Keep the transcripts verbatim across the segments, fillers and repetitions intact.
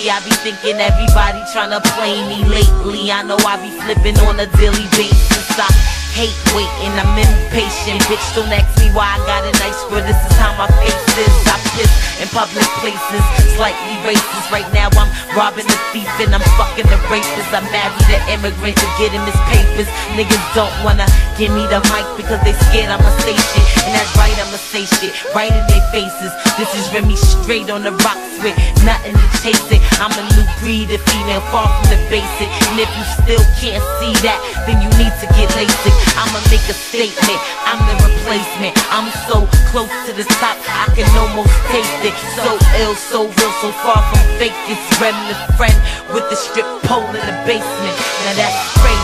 lately. I be thinking everybody tryna play me lately. I know I be flipping on a daily basis. I hate waiting, I'm impatient. Bitch, don't ask me why I got a nice girl, this is how my face is. I piss in public places, slightly racist. Right now I'm robbing the thief and I'm fucking the rapist. I'm married an immigrant to get him his papers. Niggas don't wanna give me the mic because they scared I'ma say shit. And that's right, I'ma say shit right in their faces. This is Remy straight on the rocks with nothing to chase it. I'm a new breed of female, far from the basic. And if you still can't see that, then you need to get LASIK. I'ma make a statement, I'm the replacement. I'm so close to the top, I can almost taste it. So ill, so real, so far from fake. It's Rem the friend with the strip pole in the basement. Now that's crazy.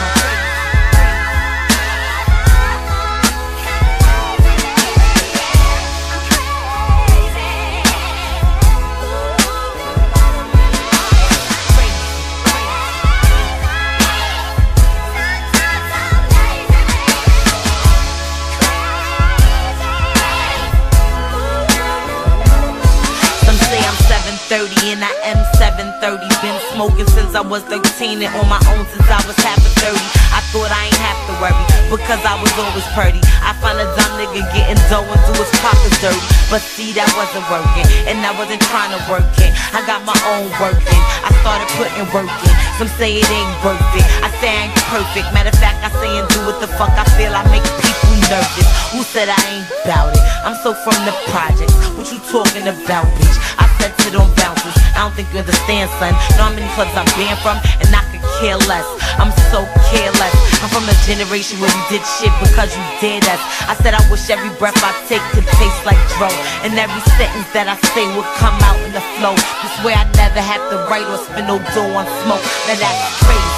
thirty and I am seven thirty. Been smoking since I was thirteen and on my own since I was half a thirty. I thought I ain't have to worry because I was always pretty. I find a dumb nigga getting dough and do his pockets dirty. But see, that wasn't working and I wasn't trying to work it. I got my own working, I started putting work in. Some say it ain't worth it, I say I ain't perfect. Matter of fact, I say and do what the fuck I feel. I make people nervous. Who said I ain't bout it? I'm so from the projects. What you talking about, bitch? I said to them bouncers, I don't think you understand, son. Know how many clubs I'm banned from, and I could care less. I'm so careless. I'm from a generation where we did shit because you did us. I said I wish every breath I take could taste like dro, and every sentence that I say would come out in the flow. This way I never have to write or spin no dough on smoke. Now that's crazy.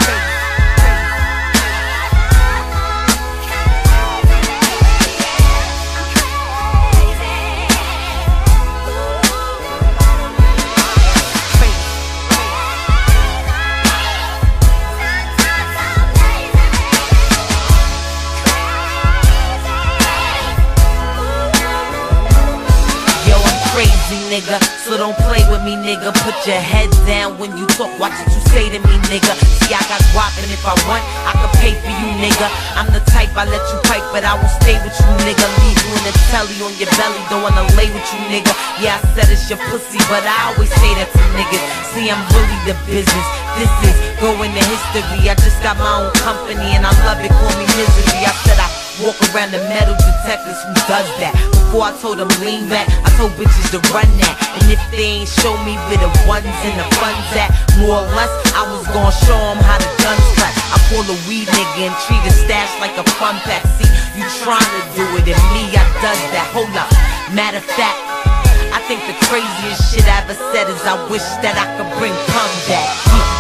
Nigga, so don't play with me, nigga. Put your head down when you talk, watch what you say to me, nigga. See, I got guap, and if I want, I can pay for you, nigga. I'm the type, I let you pipe, but I will stay with you, nigga. Leave you in the telly on your belly, don't wanna lay with you, nigga. Yeah, I said it's your pussy, but I always say that to niggas. See, I'm really the business. This is going to history. I just got my own company, and I love it, call me Misery. I said I walk around the metal detectors, who does that? Before I told them lean back, I told bitches to run that. And if they ain't show me where the ones and the funds at, more or less, I was gonna show them how the guns clap. I pull a weed nigga and treat a stash like a fun pack. See, you trying to do it, and me, I does that. Hold up, matter of fact, I think the craziest shit I ever said is I wish that I could bring Pum back. Yeah.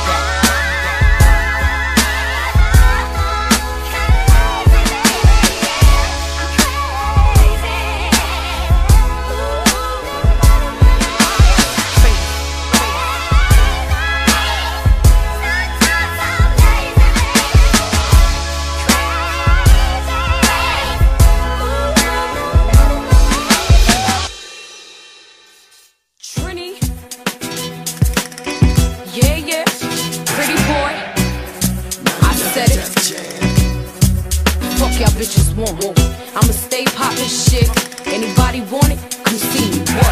Bitches want. I'ma stay poppin' shit. Anybody want it? Come see me. What?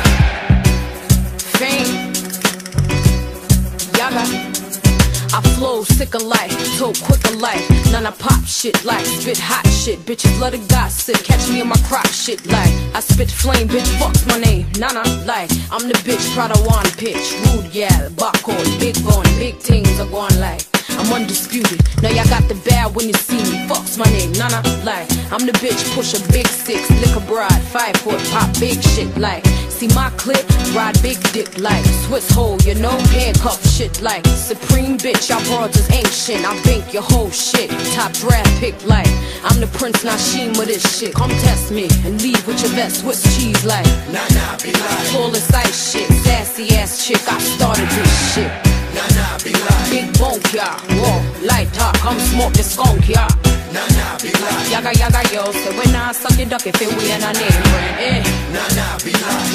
Fame. Y'all got it. I flow sick of life, so quick of life. None I pop shit like spit hot shit. Bitches love to gossip. Catch me in my crop shit like I spit flame. Bitch, fuck's my name. Nana like I'm the bitch. Prada one pitch. Rude yeah, barcode, big bone, big things are going like. I'm undisputed. Now y'all got the bad when you see me. Fuck's my name, Nana, like I'm the bitch, push a big six, lick a bride, five foot, pop big shit, like see my clip, ride big dick, like Swiss hole, you know, handcuff shit, like supreme bitch, y'all broads is ancient. I bank your whole shit, top draft pick, like I'm the Prince Nashim with this shit. Come test me and leave with your best Swiss cheese, like Nana be like flawless ice shit, sassy ass chick. I started this shit. Nana be like big bonk, yeah, whoa, light talk, come smoke the skunk, yeah. Nana be like yaga yaga yo, so when I suck your duck if it we in a name brand, eh. Nana be like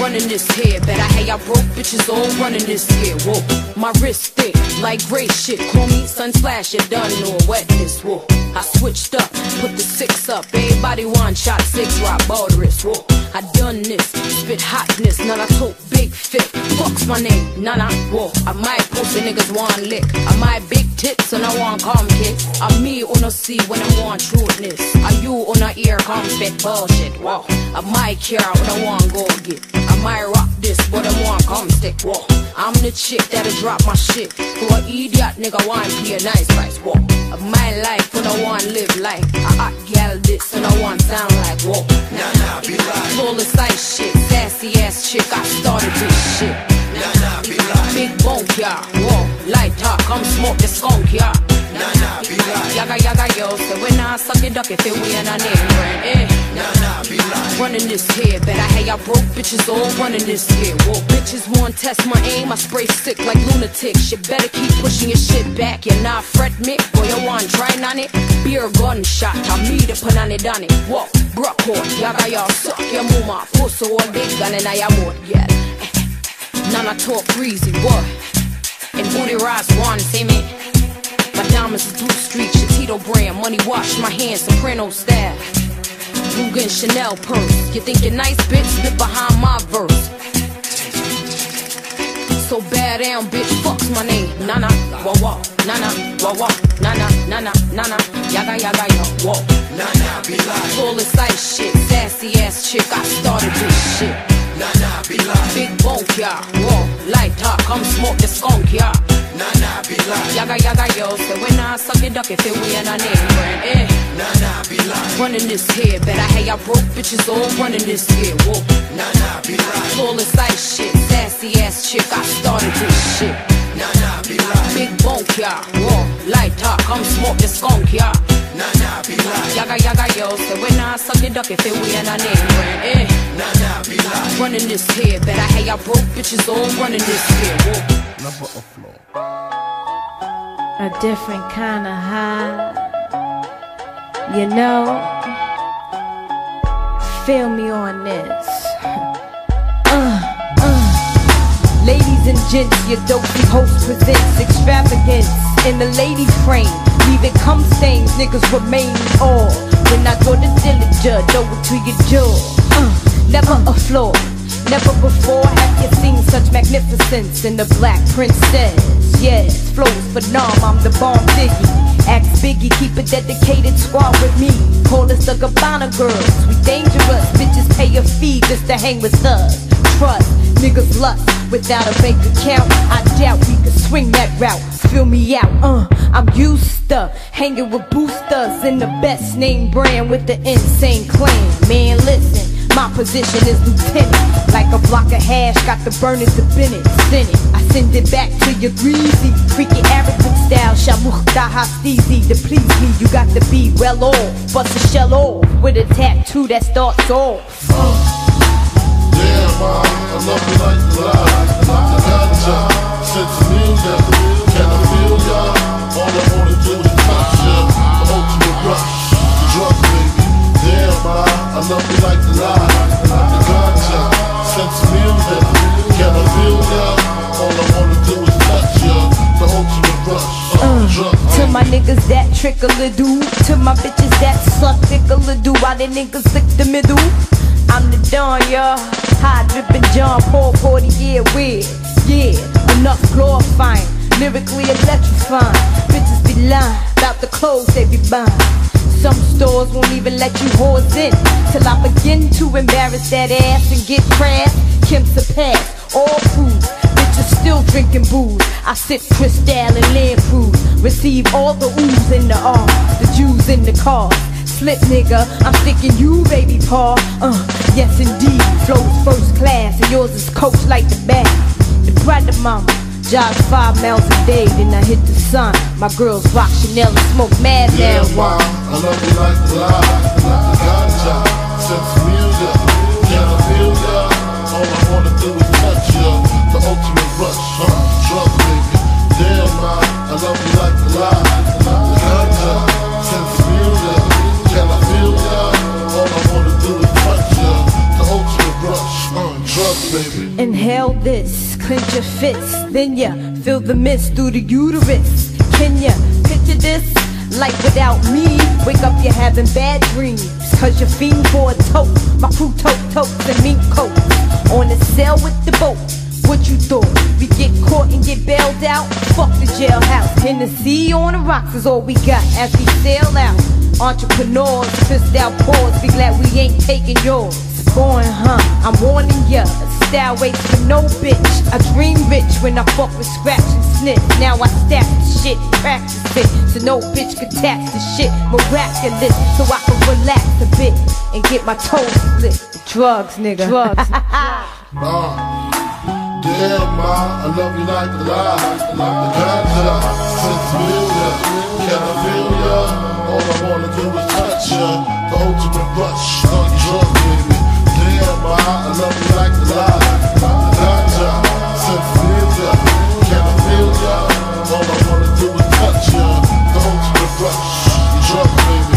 running this here. Bet I had y'all broke bitches all running this here. Whoa, my wrist thick like gray shit. Call me sun slash, you done know wetness. Whoa, I switched up, put the six up. Everybody one shot six rock borderist. Whoa, I done this, spit hotness. None I talk big fit. Fuck's my name, none I. Whoa, I might post the niggas one lick. I might big tits and I want calm kids. I'm me on a C when I want trueness. Are you on a ear come spit bullshit? Whoa, I might care when I want go get. I might rock this, but I want come stick. Whoa, I'm the chick that'll drop my shit. For an idiot nigga want be a nice price. Whoa, of my life when I want live like a hot gal this and I want sound like whoa. Nah nah be like full of ice shit, sassy ass chick. I started this shit. Nah nah be like big bunk yeah. Whoa, light talk, come smoke the skunk yeah. Nah nah be like yaga yaga yo. So when I suck it duck if it we in a name brand eh. Nah nah be like running this here. Bet I had y'all broke bitches all running this here. Whoa, bitches want test my aim. I spray sick like lunatics. You better keep pushing your shit back. You're not fret me, boy you want try on it. Beer gunshot, I me the put on it on it. Whoa, broke hole, yaga y'all suck your mama. Pussy all big gun and I am more yeah. None I talk breezy, boy. And booty rise one, see me. My diamonds is blue street, Tito brand, money wash my hands, soprano style. Ruger and Chanel purse. You think you're nice, bitch? Spit behind my verse. So bad damn bitch, fuck's my name. Nana, wah wah, nana, wah wah, nana, nana, nana, yaga yaga yo, whoa. Nana be like full of ice shit, sassy ass chick. I started this shit. Nana be like big bunk yeah, whoa. Light talk, come smoke the skunk yeah. Nana be like yaga yaga yo. So when I suck it duck if it we in a name brand eh. Nana be like running this here. Bet I had y'all broke bitches all running this here. Whoa, Nana be like full of ice shit, sassy ass chick. I started this shit. Nana be like big bunk yeah, whoa. Light talk, come smoke the skunk yeah. Nana be like yaga yaga yo. So when I suck it duck if it we in a name brand eh. Nana be like running this here. Bet I had y'all broke bitches all running this here. Whoa. Number of floor. A different kind of high, you know. Feel me on this. uh, uh. Ladies and gents, your dopey host presents extravagance in the lady frame. Leave it cum stains, niggas remain all. When I go to Dillinger, throw it to your jaw. Uh, never a flaw. Never before have you seen such magnificence in the Black Princess. Yes, flows for numb, I'm the bomb Biggie. Ask Biggie, keep a dedicated squad with me. Call us the Gabbana girls, we dangerous. Bitches pay a fee just to hang with us. Trust, niggas lust without a bank account. I doubt we could swing that route. Feel me out, uh, I'm used to hanging with boosters in the best name brand with the insane clan. Man, listen. My position is lieutenant. Like a block of hash, got the burners to Bennett. Send it, I send it back to your greasy. Freaky Arabic style, Shamuch Daha Steezy. To please me, you got to be well off. Bust a shell off with a tattoo that starts off. Uh, yeah, mom, I love you like the lies. I got ya, sense of music. Can I feel ya? All I wanna do is touch ya. The ultimate rush, the drug baby. Yeah, mom, I love you like the lies. I got ya, sense of music. Can I feel ya? All I wanna do is touch ya. The ultimate rush, uh, drug baby. To my niggas that trickle a do, to my bitches that suck tickle a do, while they niggas lick the middle. I'm the Don, y'all. High drippin' John Paul, forty year weird. Yeah, enough glorifying, lyrically electrifying. Bitches be lying about the clothes they be buying. Some stores won't even let you whores in till I begin to embarrass that ass and get crass. Kim surpass all proofs. Bitches still drinking booze. I sip Cristal and Land Cruise. Receive all the oohs in the R, the Jews in the car. Slip nigga, I'm sticking you, baby paw. Uh, yes indeed, flows first class and yours is coached like the bag. The brother mama, jog five miles a day, then I hit the sun. My girls rock Chanel and smoke mad yeah, marijuana. I love you like the lies, like the ganja, sense of music. Can I feel ya? All I wanna do is touch ya. The ultimate rush, huh? Drug baby. Damn, man, I love you like the lies, like the ganja, sense of music. Can I feel ya? All I wanna do is touch ya. The ultimate rush, uh, drug baby. baby. Inhale this, clench your fists, then ya feel the mist through the uterus. Can ya picture this? Like without me, wake up you're having bad dreams. Cause you're fiend for a tote. My crew tote totes and mink coats. On the sail with the boat. What you thought? We get caught and get bailed out? Fuck the jailhouse. Hennessy on the rocks is all we got as we sail out. Entrepreneurs, twist out paws. Be glad we ain't taking yours. Born, huh? I'm warning ya. Style waits for no bitch. I dream rich when I fuck with scratch and sniff. Now I stack the shit, practice it, so no bitch can tax the shit. Miraculous, so I can relax a bit and get my toes split. Drugs, nigga. Drugs. uh. Damn, ma, I love you like the lies. The ganja, sentimental. Can I feel ya? All I wanna do is touch ya. The ultimate rush on your drug, baby. Damn, ma, I love you like the lies. The ganja, sentimental. Can I feel ya? All I wanna do is touch ya. The ultimate rush, your drug, baby.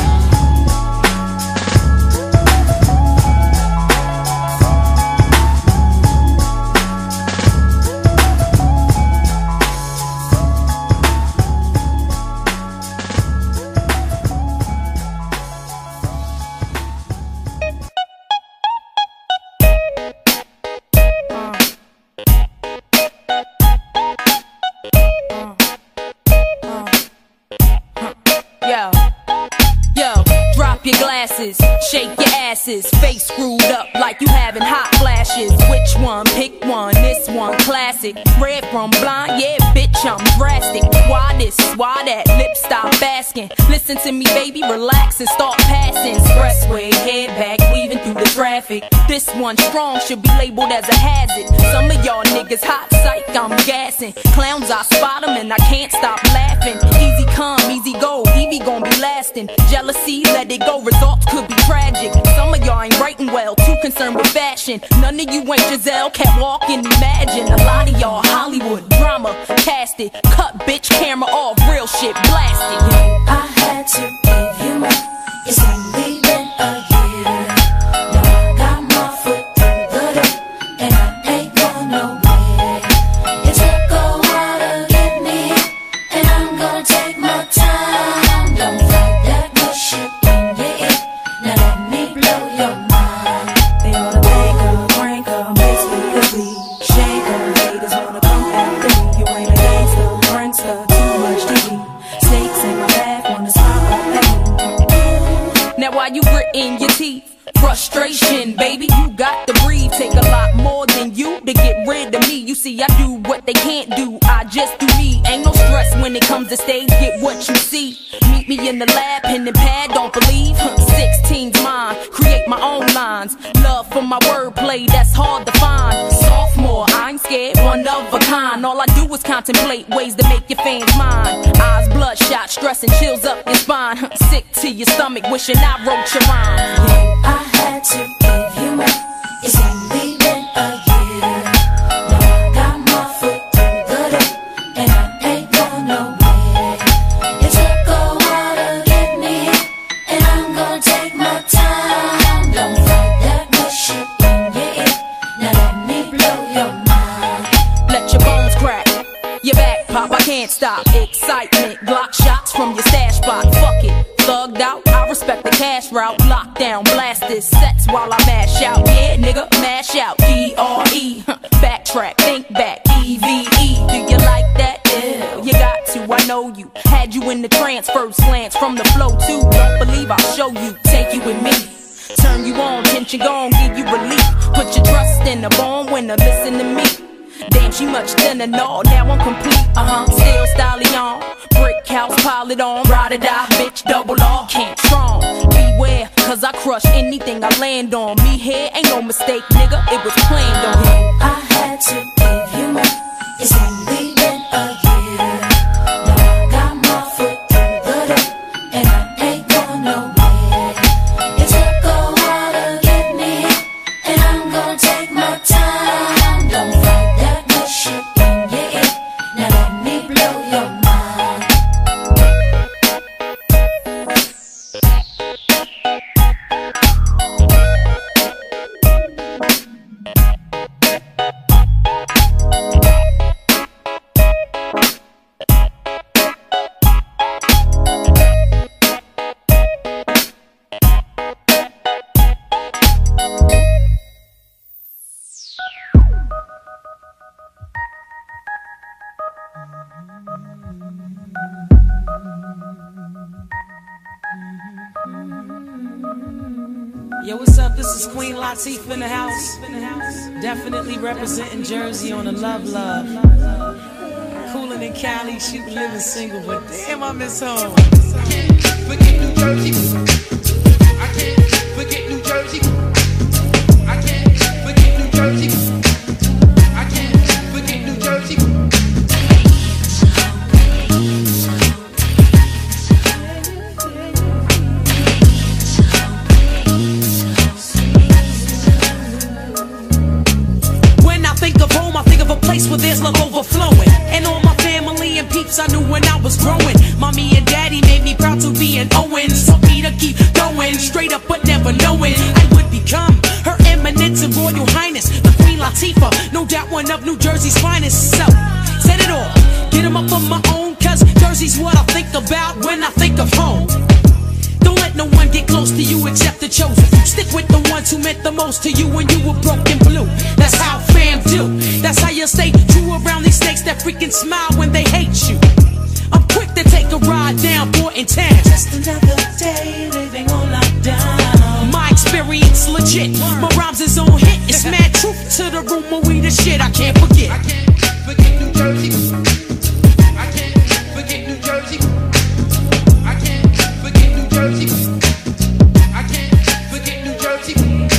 Your glasses, shake your asses, face screwed up like you having hot flashes. Which one? Pick one, this one classic. Red from blind, yeah bitch I'm drastic. Why this, why that, lip stop asking. Listen to me baby, relax and start passing. Expressway, head back, weaving through the traffic. This one strong, should be labeled as a hazard. Some of y'all niggas hot psych, I'm gassing. Clowns I spot them and I can't stop laughing. Easy come, easy go, Evie gon' be lasting. Jealousy, let it go, results could be tragic. Some of y'all ain't writing well, too concerned with fashion. None of you ain't Giselle, can't walk and imagine. A lot of y'all Hollywood drama, cast it. Cut bitch, camera off, real shit, blasted. I had to give you more. It's only been a year. Now I got my foot through the door, and I ain't going nowhere. It took a while to get me, and I'm gonna take my time. Don't fight that bullshit when you're it. Now let me blow your mind. They wanna make her, crank her, make me shake her. Haters wanna come after me. You ain't a gangster, prankster, too much to eat. Snakes in my back, wanna stop my pain. Now while you gritting your teeth, frustration, baby, you got to breathe. Take a lot more than you to get rid of me. You see, I do what they can't do, I just do me. Ain't no stress when it comes to stage, get what you see. Meet me in the lab, pen and pad, don't believe. sixteen's mine, create my own lines. Love for my wordplay, that's hard to find. Sophomore, I ain't scared, one of a kind. All I do is contemplate ways to make your fans mine. Eyes bloodshot, stress and chills up your spine. Sick to your stomach, wishing I wrote your rhyme. I had to give you more. It's only been a year. Now I got my foot through the door, and I ain't going nowhere. It took a while to get me, and I'm gonna take my time. Don't fight that bullshit when you're it. Now let me blow your mind. Let your bones crack, your back pop, I can't stop. Excitement, Glock shots from your stash spot. Fuck it, thugged out, I respect the cash route. Lockdown, blasted sets while I mash out. Yeah, nigga, mash out. D R E, backtrack, think back. E V E, do you like that? Yeah, you got to, I know you. Had you in the trance, first glance from the flow too. Don't believe I'll show you, take you with me. Turn you on, tension gone, give you relief. Put your trust in the born winner, listen to me. Damn, she much thinner, no, now I'm complete, uh-huh, still styling on. Brick house, pile it on, ride or die, bitch, double R, can't strong. Beware, cause I crush anything I land on. Me here, ain't no mistake, nigga, it was planned on. I had to give you more. It's only been a year. Now I got my foot through the door, and I ain't going nowhere. It took a while to get me, and I'm gonna take my time. Don't fight that bullshit when you're it. Now let me blow your mind. up? This is Queen Latifah in the house. Definitely representing Jersey on the Love Love. Coolin' in Cali, shoot living single, but damn, I miss home. I can't forget New Jersey. I can't forget New Jersey. I can't forget New Jersey. I can't forget New Jersey. Where there's love overflowing, and all my family and peeps I knew when I was growing. Mommy and daddy made me proud to be an Owens. Taught me to keep going, straight up but never knowing I would become Her Eminence and Royal Highness, the Queen Latifah, no doubt one of New Jersey's finest. So, said it all, get 'em up on my own, cause Jersey's what I think about when I think of home. Don't let no one get close to you except the chosen. Stick with the ones who meant the most to you when you were broken blue. That's how fam do. That's how you stay true around these snakes that freaking smile when they hate you. I'm quick to take a ride down Borton Town. Just another day living on lockdown. My experience legit. My rhymes is on hit. It's mad truth to the rumor we the shit I can't forget. I can't forget New Jersey. I can't forget New Jersey. I can't forget New Jersey. I can't forget New Jersey.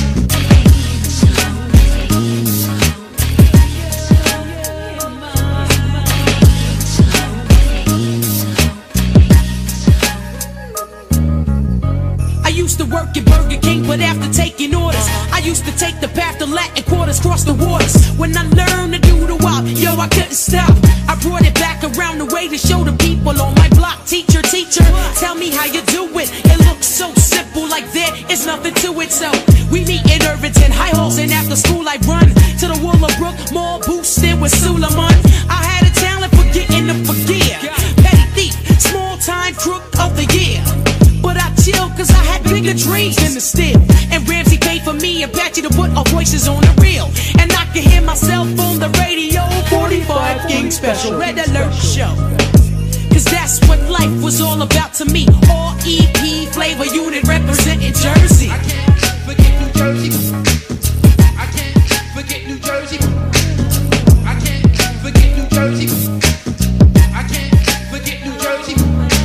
I used to work at Burger King, but after taking orders, I used to take the path to Latin quarters, cross the waters. When I learned to do the wop, yo, I couldn't stop. I brought it back around the way to show the people on my block. Teacher, teacher, tell me how you do it. It looks so simple, like there is nothing to it. So we meet in Irvington, high halls, and after school I run to the Willowbrook Mall, boosted with Suleiman. I had a talent for getting to forgive. Petty thief, small time crook of the year. But I chill cause I had bigger dreams than the steal. And Ramsey paid for me and Patchy to put our voices on the reel. And I can hear myself on the radio. forty-five King Special Red Alert Show. Cause that's what life was all about to me. All E P flavor unit representing Jersey. I can't forget New Jersey. I can't forget New Jersey. I can't forget New Jersey. I can't forget New Jersey.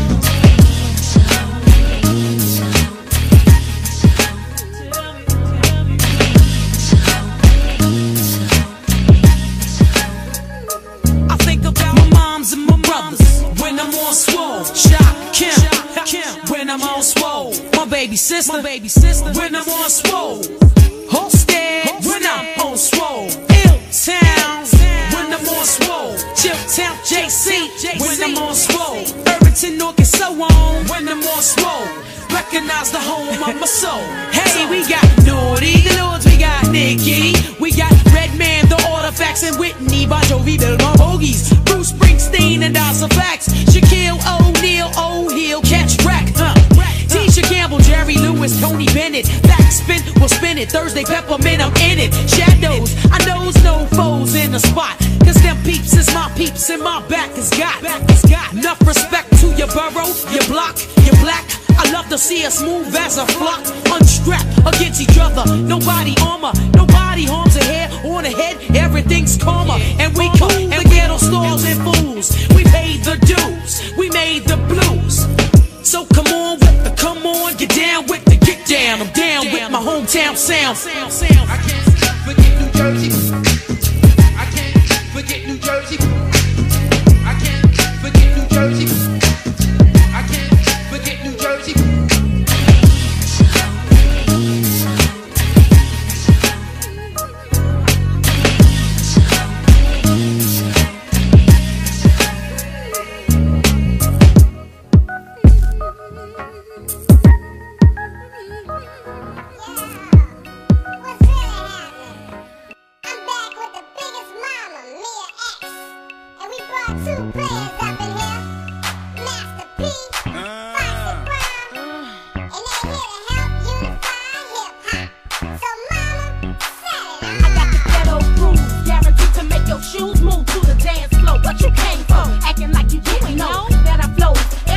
And my brothers, when I'm on swole, Shock Kim, Kim, when I'm on swole, my baby sister, my baby sister, when I'm on swole, Hosted, when I'm on swole, Ill Town, when I'm on swole, Chill Town, J C, when I'm on swole, Irvington, North, and so on, when I'm on swole, recognize the home of my soul. Hey, we got Naughty, the Lords, we got Nicki, we got Redman, the Artifacts, and Whitney, Bon Jovi, Bill, my bogies, Bruce Springsteen and Asa Fax, Shaquille O'Neal, O'Heal, Catch Rack, huh? Tisha Campbell, Jerry Lewis, Tony Bennett, Backspin, we'll spin it, Thursday Peppermint, I'm in it, Shadows, I knows no foes in the spot, cause them peeps is my peeps and my back is got, back is got, enough respect to your borough, your block, your black, I love to see us move as a flock, unstrapped against each other, nobody armor, nobody harms a hair on the head, everything's calmer, and we come, and ghetto stars and fools, we paid the dues, we made the blues, so come on with the come on, get down with the get down, I'm down with my hometown sound, sound, sound. I can't forget New Jersey. I can't forget New Jersey. I can't forget New Jersey. I can't forget New Jersey.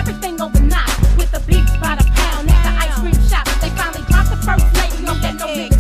Everything overnight with the beats by the pound at the ice cream shop. They finally dropped the first lady on that no nigga.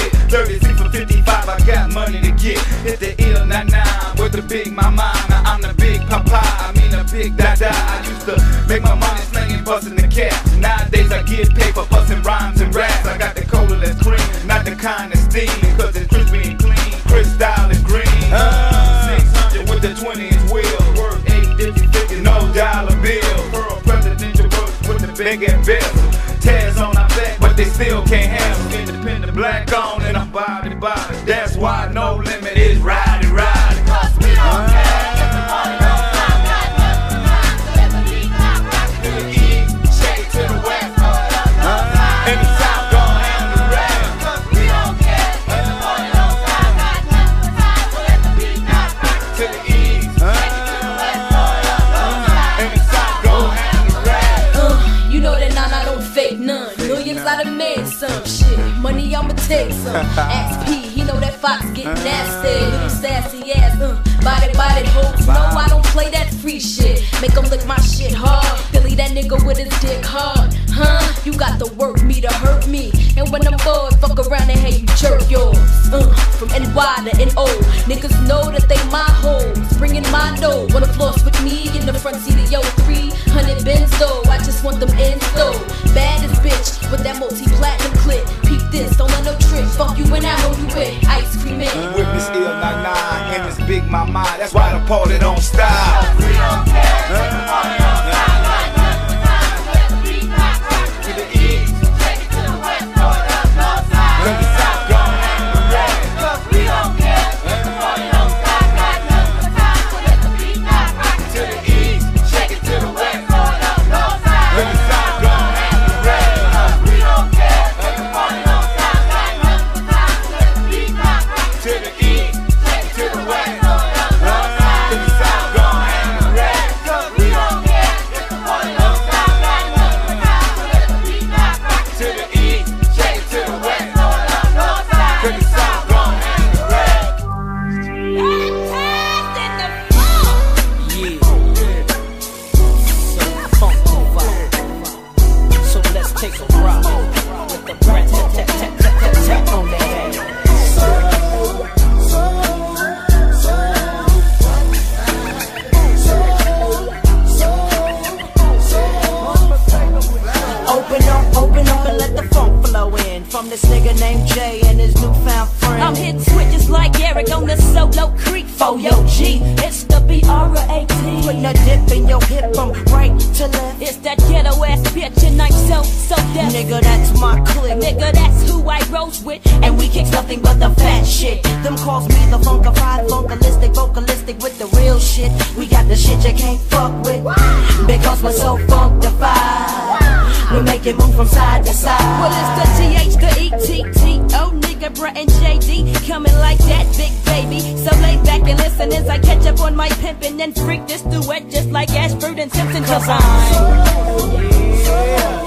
shit. thirty-six for fifty-five, I got money to get. Hit the ill nine nine with the big mama. Now I'm the big papa, I mean the big dada. I used to make my money slinging, busting the cat. Nowadays I get paid for busting rhymes and raps. I got the cola that's cream, not the kind that's steam, cause it's crispy and clean, crystal and green. Uh, six hundred with the twenty inch wheel, worth eight fifty fifty, no dollar bill. Pearl presidential work with the big and bill. Tears on our back, but they still can't handle. Independent black on and I'm body body. That's why no limit is riding, riding. Cause we don't care if the money don't stop. Got nothing behind, so let the beat not rock. To the east, shake it to the west. In the south, go and the rest. Cause we don't care if the money don't stop. Got nothing behind, so let the beat not rock. To the east, shake it to the west. In the south, go and the rest. Uh, you know that none, I don't fake none. Millions I done made some shit. Money I'ma take some. Ask P, he know that Fox get nasty. Little sassy ass, uh, body body hoes. No, I don't play that free shit. Make him lick my shit hard. Billy that nigga with his dick hard. Huh? You got to work me to hurt me. And when I'm bored, fuck around and hey, you jerk yours. Uh, from N Y to N O. Niggas know that they my hoes. Bringing my dough. Wanna floss with me in the front seat of yo three hundred Benz though. I just want them ends though. Baddest bitch with that multi-platinum clip. Peep this, don't let no trick. Fuck you when I hold you with ice cream in. With Miss ill nine nine and Miss Big Mama. That's why the party don't stop. We don't care. Take the party don't stop. Got nothing behind, so let the beat not rock. To the east, Take it to the west, throw it up, no side. to the south, go and the rest. Cause we don't care. Take the party don't stop. Got nothing behind, so let the beat not rock. To the east, Shake it to the west, throw it up, no side. to the south, go and the rest. Cause we don't care. Take the party don't stop. Got nothing behind, so let the beat not rock. To the east, Take it to the west, throw it up, no to side. the south, go and the rest. Cause we don't care. Take the party don't stop. Got nothing behind, so let the beat not rock. To the east, Shake it to the west, throw it up, no side. to the south, go and the rest. Yeah. So funky vibe. So let's take a ride with the rat tat tat tat tat tat tat on that ass. Open up, open up and let the funk flow in from this nigga named Jay and his newfound friend. I'm hitting switches like Eric on the Solo Creek for yo G. It's the B R A T. Putting a dip in your hip from right to left. It's that ghetto ass bitch and I'm so, so deaf. Nigga, that's my clique. Nigga, that's who I rose with. And we kick nothing but the fat shit. Them calls me the funkified, funkalistic, vocalistic with the real shit. We got the shit you can't fuck with. Because we're so funkified. We make it move from side to side. Well, it's the T H, the E T T O, nigga, Brett and J D coming like that, big baby. So lay back and listen as I catch up on my pimpin' and freak this duet just like Ashford and Simpson. Cause I'm yeah,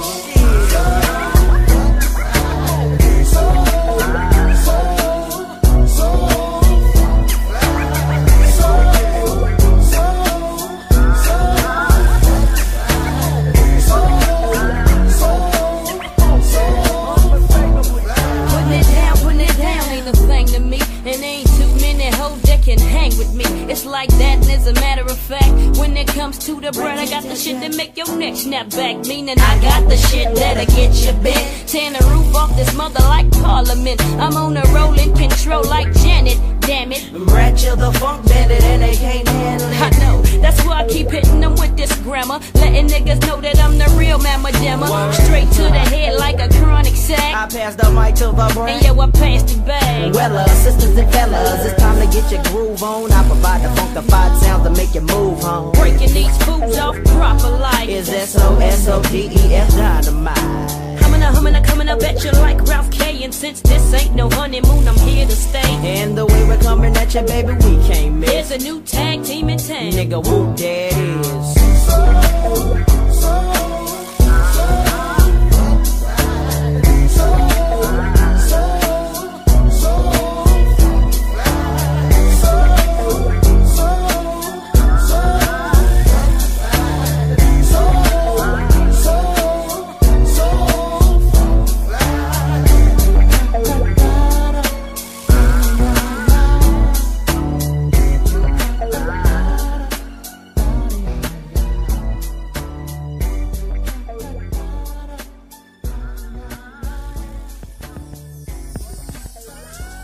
it's like that, and as a matter of fact, when it comes to the bread, I got the shit that make your neck snap back. Meaning I got the shit that'll get you bent. Tearing the roof off this mother like Parliament. I'm on a rolling control like Janet. Damn it, Brad, chill the funk bandit, and they can't handle it. I know, that's why I keep hitting them with this grammar, letting niggas know that I'm the real mamma jamma. Straight to the head like a chronic sack. I pass the mic to the brain, and yo, I pass the bag. Well, uh, sisters and fellas, it's time to get your groove on. I provide the funkified sounds to make you move home. Breaking these foods off proper like is S O S O D E F dynamite. Humming a humming a coming up at you like Ralph K. And since this ain't no honeymoon, I'm here to stay. And the way we're coming at you, baby, we can't miss. There's a new tag team in town. Nigga, whoop, there it is.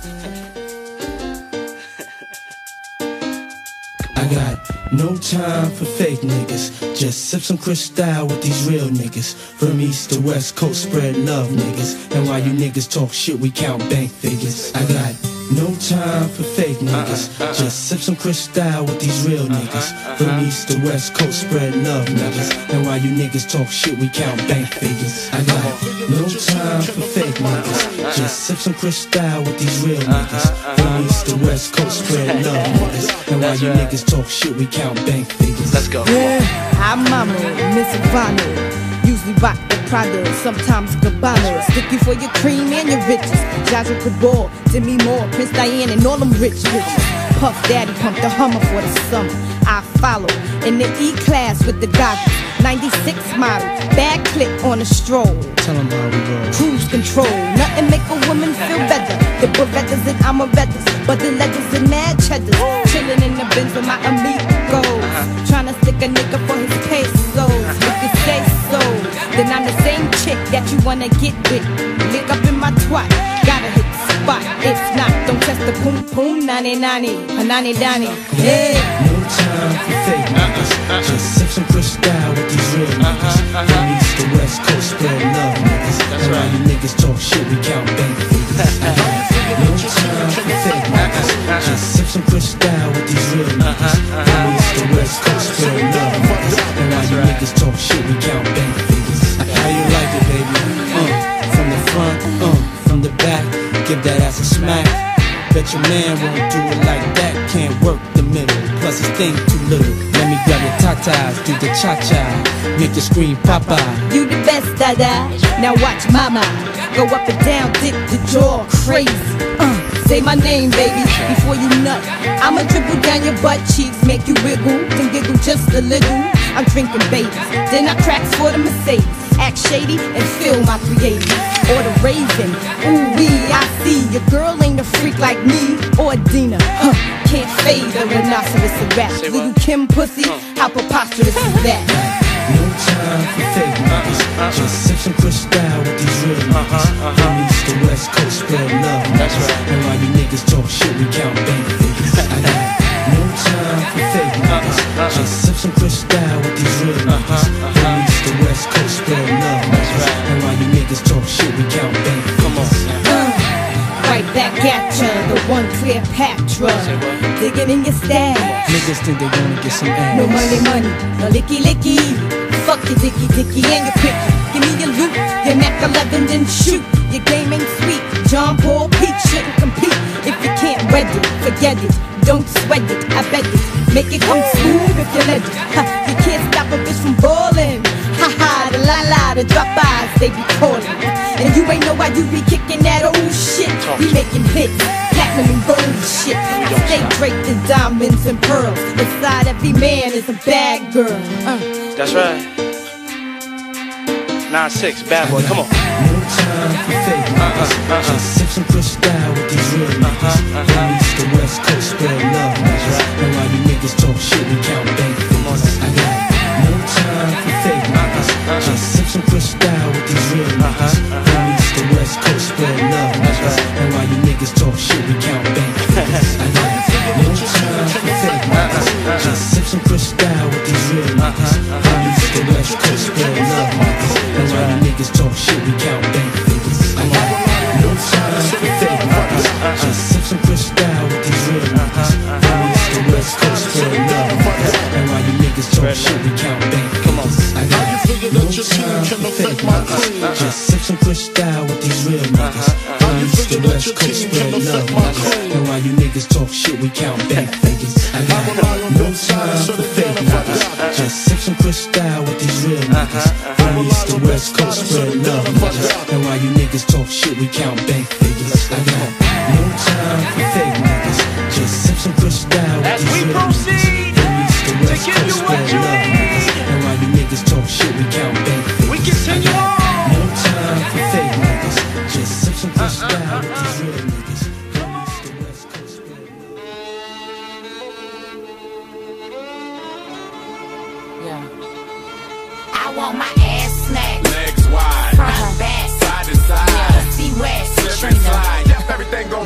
I got no time for fake niggas. Just sip some Cristal with these real niggas. From east to west coast, spread love niggas. And while you niggas talk shit, we count bank figures. I got no time for fake niggas. Just sip some Cristal with these real niggas. From east to west coast, spread love niggas. And while you niggas talk shit, we count bank figures. I got no time for fake niggas. Just sip some Cristal with these real niggas. From east to west coast, spread love niggas. And while you niggas talk shit, we count bank figures. Let's go. Yeah, I'm Mama, Miss Ivana. Usually rock the Prada, sometimes Gabbana. Sticky for your cream and your riches. Jaja Cabal, Demi Moore, Prince Diane, and all them rich bitches. Puff Daddy pumped the Hummer for the summer. I follow in the E-Class with the goggles. ninety-six model, bad clip on a stroll. Tell them how we roll. Cruise control, nothing make a woman feel better. The Berettas and Amarettas, but the letters and mad cheddars. Chillin' in the Benz with my amigos. Tryna stick a nigga for his pesos. If you say so, then I'm the same chick that you wanna get with. Lick up in my twat, gotta hit the spot. If not, don't test the poom poom, nani nani, nani nani. Yeah. No time for fake niggas. Just sip some Cristal with these real niggas. From east to west coast, spread love niggas. And while you niggas talk shit, we count bank figures. I got no time for fake niggas. Just sip some Cristal with these real niggas. From east to west coast, spread love niggas. And while you niggas talk shit, we count bank figures. How you like it, baby? Uh, from the front, uh, from the back, give that ass a smack. Bet your man won't do it like that. Can't work the middle, plus his thing too little. Let me grab your tatas, do the cha-cha, make you scream papa. You the best, dada. Now watch mama go up and down, dip the jaw, crazy. Uh, say my name, baby, before you nut. I'ma dribble down your butt cheeks, make you wiggle, then giggle just a little. I'm drinking babies, then I cracks for the Mercedes. Act shady and feel my creative. Or the raisin, ooh wee, I see. Your girl ain't a freak like me or Dina. Huh, can't fade a rhinoceros a rap. Little Kim pussy, how preposterous is that? No time for fake niggas. Just sip some Cristal with these real niggas. From east to west coast, spread love niggas. And while you niggas talk shit, we count bank figures. I got no time for fake niggas. Just sip some Cristal with these real niggas. From east to west coast, spread love niggas. And while you niggas talk shit, we count bank figures. Uh, right back at ya, the one Cleopatra. Digging in your stash. Niggas think they gonna get some ass. No money, money, no licky, licky. Fuck your dicky, dicky, and your picky. Give me your loot, your neck eleven, then shoot. Your game ain't sweet. John Paul Pete shouldn't compete. If you can't wed it, forget it. Don't sweat it, I bet it. Make it come smooth if you let it. Ha, you can't stop a bitch from ballin'. Ha ha, the la la, the drop eyes, they be callin'. And you ain't know why you be kicking that old shit. We making hits, platinum and gold shit. I stay draped in diamonds and pearls. Inside every man is a bad girl. Uh. That's right. nine six, bad boy, come on. No time for fake niggas. Just sip some Cristal with these real niggas. From east to west coast, spread love niggas. And while you niggas talk shit, we count bank figures. I got no time for fake niggas. Just sip some Cristal with these real niggas. From east to west coast, spread love niggas. And while you niggas talk shit, we count bank figures. I got no time for fake niggas. Just sip some Cristal with these real niggas. From east to west coast, spread love niggas. And while you niggas talk shit, we count bank figures. I got no time for fake niggas. Just sip some Cristal with these real niggas. From east to west coast, spread love niggas. And while you niggas talk shit, we count bank figures. I got no time for fake niggas. Just sip some Cristal with these real niggas. From east to west coast, spread love niggas. And while you niggas talk shit, we count bank figures. I got no time for fake niggas. Just sip some Cristal with these real niggas. From east to west coast, spread love niggas. And while you niggas talk shit, we count bank figures. I got no time for fake niggas. Just sip some Cristal with these real niggas. From east to west coast, spread love niggas. And while you niggas talk shit, we count bank figures. We continue on. No time for fake niggas. Just sip some Cristal with these real niggas. From east to west coast, spread love. I want my ass snacked. Legs wide, Front, back, side to side, yeah, see west, slip and slide. Yep, everything go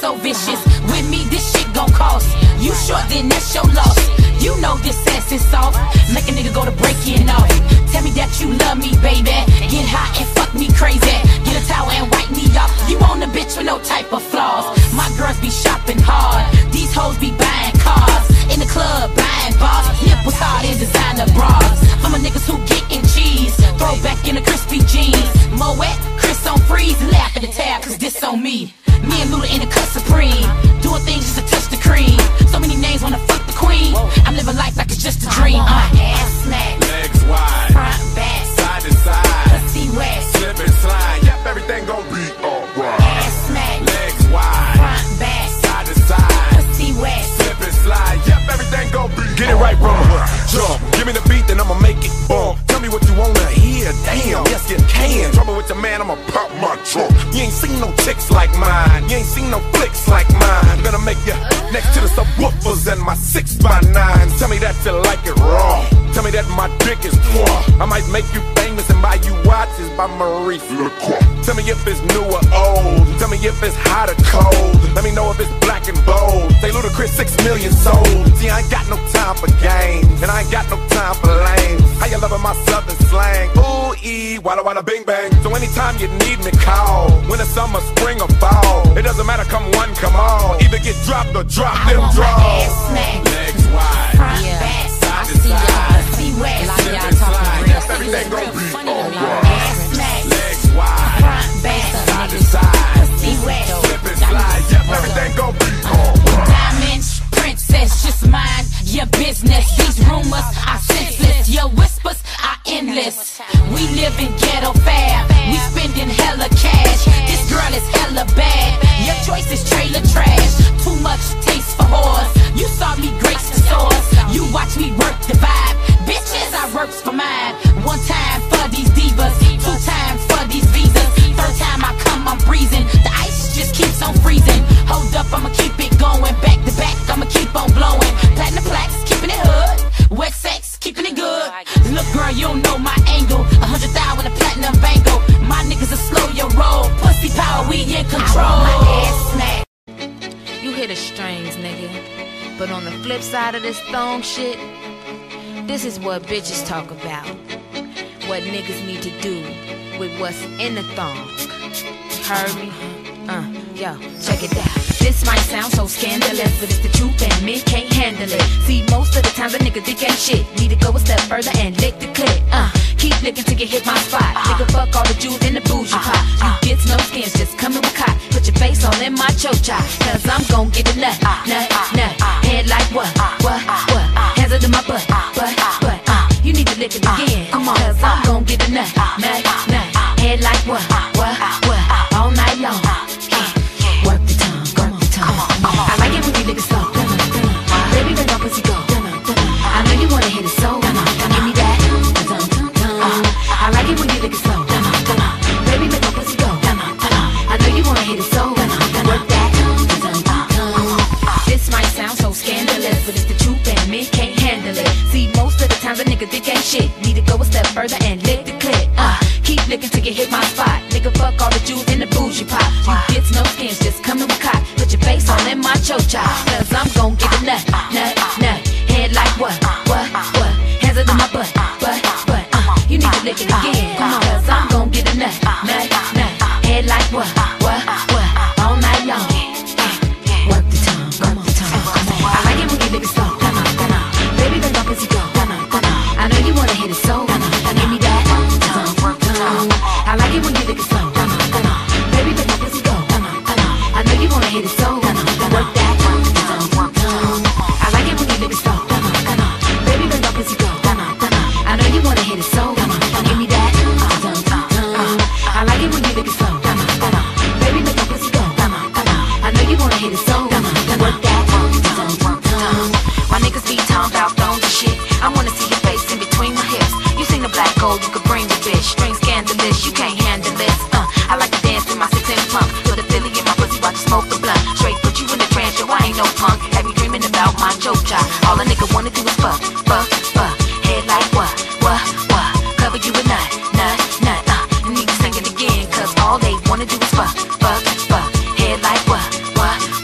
so vicious. With me, this shit gon' cost. You short, then that's your loss. You know this ass is soft. Make a nigga go to breaking off. Tell me that you love me, baby. Get high and fuck me crazy. Get a towel and wipe me off. You want a bitch with no type of flaws. My girls be shopping hard. These hoes be buying cars. In the club, buying bars. Nipples hard in designer bras. I'm a niggas who getting cheese. Throw back in the crispy jeans. Moet, Chris on freeze. Laugh at the tab, cause this on me. Me and Luda in the cut supreme. Doing things just to touch the cream. So many names wanna fuck the queen. I'm living life like it's just a dream. Uh, ass smack, legs wide, front, back, side to side, pussy wet, slip and slide. Yep, everything gon' be alright. ass smack, Legs wide, front, back, side to side, pussy wet, slip and slide. Yep, everything gon' be. Get it right, brother. Jump. Give me the beat, then I'ma make it bump. Tell me what you wanna hear. Damn, yes you can. Trouble with your man, I'ma pop my trunk. You ain't seen no chicks like mine. You ain't seen no flicks like mine. Gonna make you next to the subwoofers and my six by nine. Tell me that you like it raw. Tell me that my dick is raw. I might make you famous and buy you watches by Maurice Lacroix. Tell me if it's new or old. Tell me if it's hot or cold. Let me know if it's black and bold. Say Ludacris six million sold. See, I ain't got no time for games, and I ain't got no time for lames. How you loving my southern slang? Ooh, ee, wada wada bing bang. So anytime you need me, call. Winter, summer, spring, or fall. It doesn't matter, come one, come all. Either get dropped or drop I them want my draws. ass smacked, Legs wide, front, Yeah. back, side to see y'all. side, pussy wet, Like slip y'all and talking slide. real Yep, everything serious, gon' be funny to me. alright. ass smacked, Legs wide, front, back, side to side, pussy wet, slip and slide. Yep, everything gon' be alright. diamonds, princess, just mind your business. These rumors are senseless, your whispers are endless. We live in ghetto fab, we spending hella cash. This girl is hella bad, your choice is trailer trash. Too much taste for whores, you saw me grace the source. You watch me work the vibe, bitches I works for mine. One time for these divas, two times for these visas. Third time I come I'm breezing, the ice just keeps on freezing. Hold up, I'ma keep it going, back to back I'ma keep on blowing. Platinum plaques, keeping it hood, wet sex, keeping it good. Look girl, you don't know my angle, a hundred thousand with a platinum bangle. My niggas will slow your roll, pussy power, we in control. You hear the strings, nigga. But on the flip side of this thong shit, this is what bitches talk about. What niggas need to do with what's in the thong. Heard me? Uh, yo, check it out. This might sound so scandalous, but it's the truth and men can't handle it. See, most of the time the nigga dick ain't shit. Need to go a step further and lick the clit. Uh, keep licking till you hit my spot. Nigga, fuck all the Jews in the bougie pot. You get no skins, just come in with cot. Put your face all in my chocha, cause I'm gon' get a nut, nut, nut. Head like what, what, what? Hands under my butt, butt, butt. Uh, you need to lick it again, come on, cause I'm gon' get a nut, nut, nut. Head like what, what, what? All night long. Work the tongue, work the tongue. I like it when you lick it slow. Baby, let my pussy go. I know you wanna hit it so. Give me that. I like it when you lick it slow. Baby, let my pussy go. I know you wanna hit it so. Work that. This might sound so scandalous, but it's the truth and men can't handle it. See, most of the times a nigga dick ain't shit. Need to go a step further and lick the clit. Uh, keep licking till you hit my spot. Nigga, fuck all the Jews in the bougie pot. You get no skins, just come in with cot. Put your face all in my chocha, cause I'm gon' get a nut, nut, nut. Head like what, what, what? Hands under my butt, butt, butt. Uh, you need to lick it again, come on, cause I'm gon' get a nut, nut, nut. Head like what, what, what? All night long. Work the tongue, work the tongue. I like it when you lick it slow. Baby, let my pussy go. I know you wanna hit it so. Give me that. I like it when you lick it slow. Baby, let my pussy go. I know you wanna hit it so. Work that. I like it when you lick it slow. Baby, let my pussy go. I know you wanna hit it so. Give me that. I like it when you lick it slow. Baby, let my pussy go. I know you wanna hit it so. Work that. My niggas be talking about thongs and shit. I wanna see your face in between my hips. You seen the black gold, you could bring the bitch. String scandalous, you can't handle this. Uh, I like to dance in my six inch pump. Put a Philly in my pussy, watch it smoke the blunt. Straight put you in the trance, yo, I ain't no punk. Have you dreaming about my chocha? All a nigga wanna do is fuck, fuck, fuck. Head like what, what, what? Cover you with nut, nut, nut. Uh, you need to sing it again, cause all they wanna do is fuck, fuck, fuck. Head like what, what,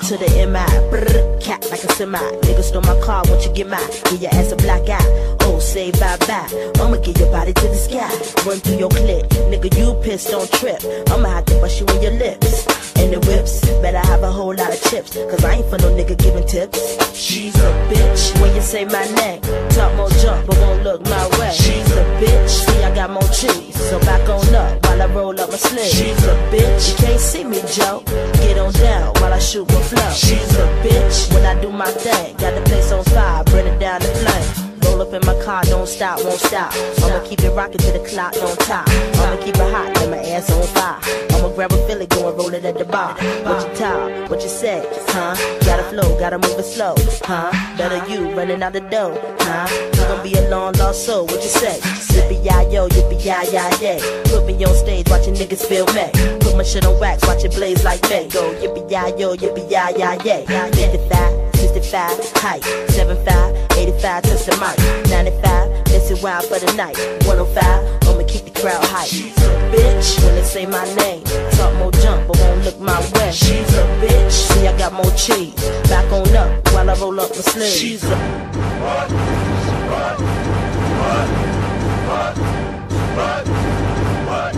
to the M I. Brrr, cat like a semi. Nigga stole my car, won't you get mine? Give your ass a black eye. Oh, say bye-bye. I'ma give your body to the sky. Run through your clip. Nigga, you pissed, don't trip. I'ma have to bust you in your lips. And the whips, better have a whole lot of chips. Cause I ain't for no nigga giving tips. She's a bitch. When you say my name, talk more junk, but won't look my way. She's a bitch. See, I got more cheese. So back on up while I roll up my sleeve. She's a bitch. You can't see me, Joe. Get on down while I shoot my flow. She's a bitch. When I do my thing, got the place on fire, burn it down the flame. Roll up in my car, don't stop, won't stop. I'ma keep it rockin' till the clock don't top. I'ma keep it hot, let my ass on fire. I'ma grab a Philly, go and roll it at the bar. What you talk, what you say, huh? Gotta flow, gotta move it slow, huh? Better you running out the door, huh? You gon' be a long lost soul, what you say? Yippee-yi-yo, yippee-yi-yi-yay. Put me on stage, watching niggas feel me. Put my shit on wax, watch it blaze like me. Go yippee-yi-yo, yippee-yi-yi-yay. fifty-five, sixty-five, height, seventy-five, eighty-five, touch the mic. ninety-five, let's it wild for the night. one oh five, I'ma keep the crowd hype. She's a bitch. When they say my name, talk more junk, but won't look my way. She's a bitch. See, I got more cheese. Back on up while I roll up my sleeve. She's a what? What? What? What? What? What?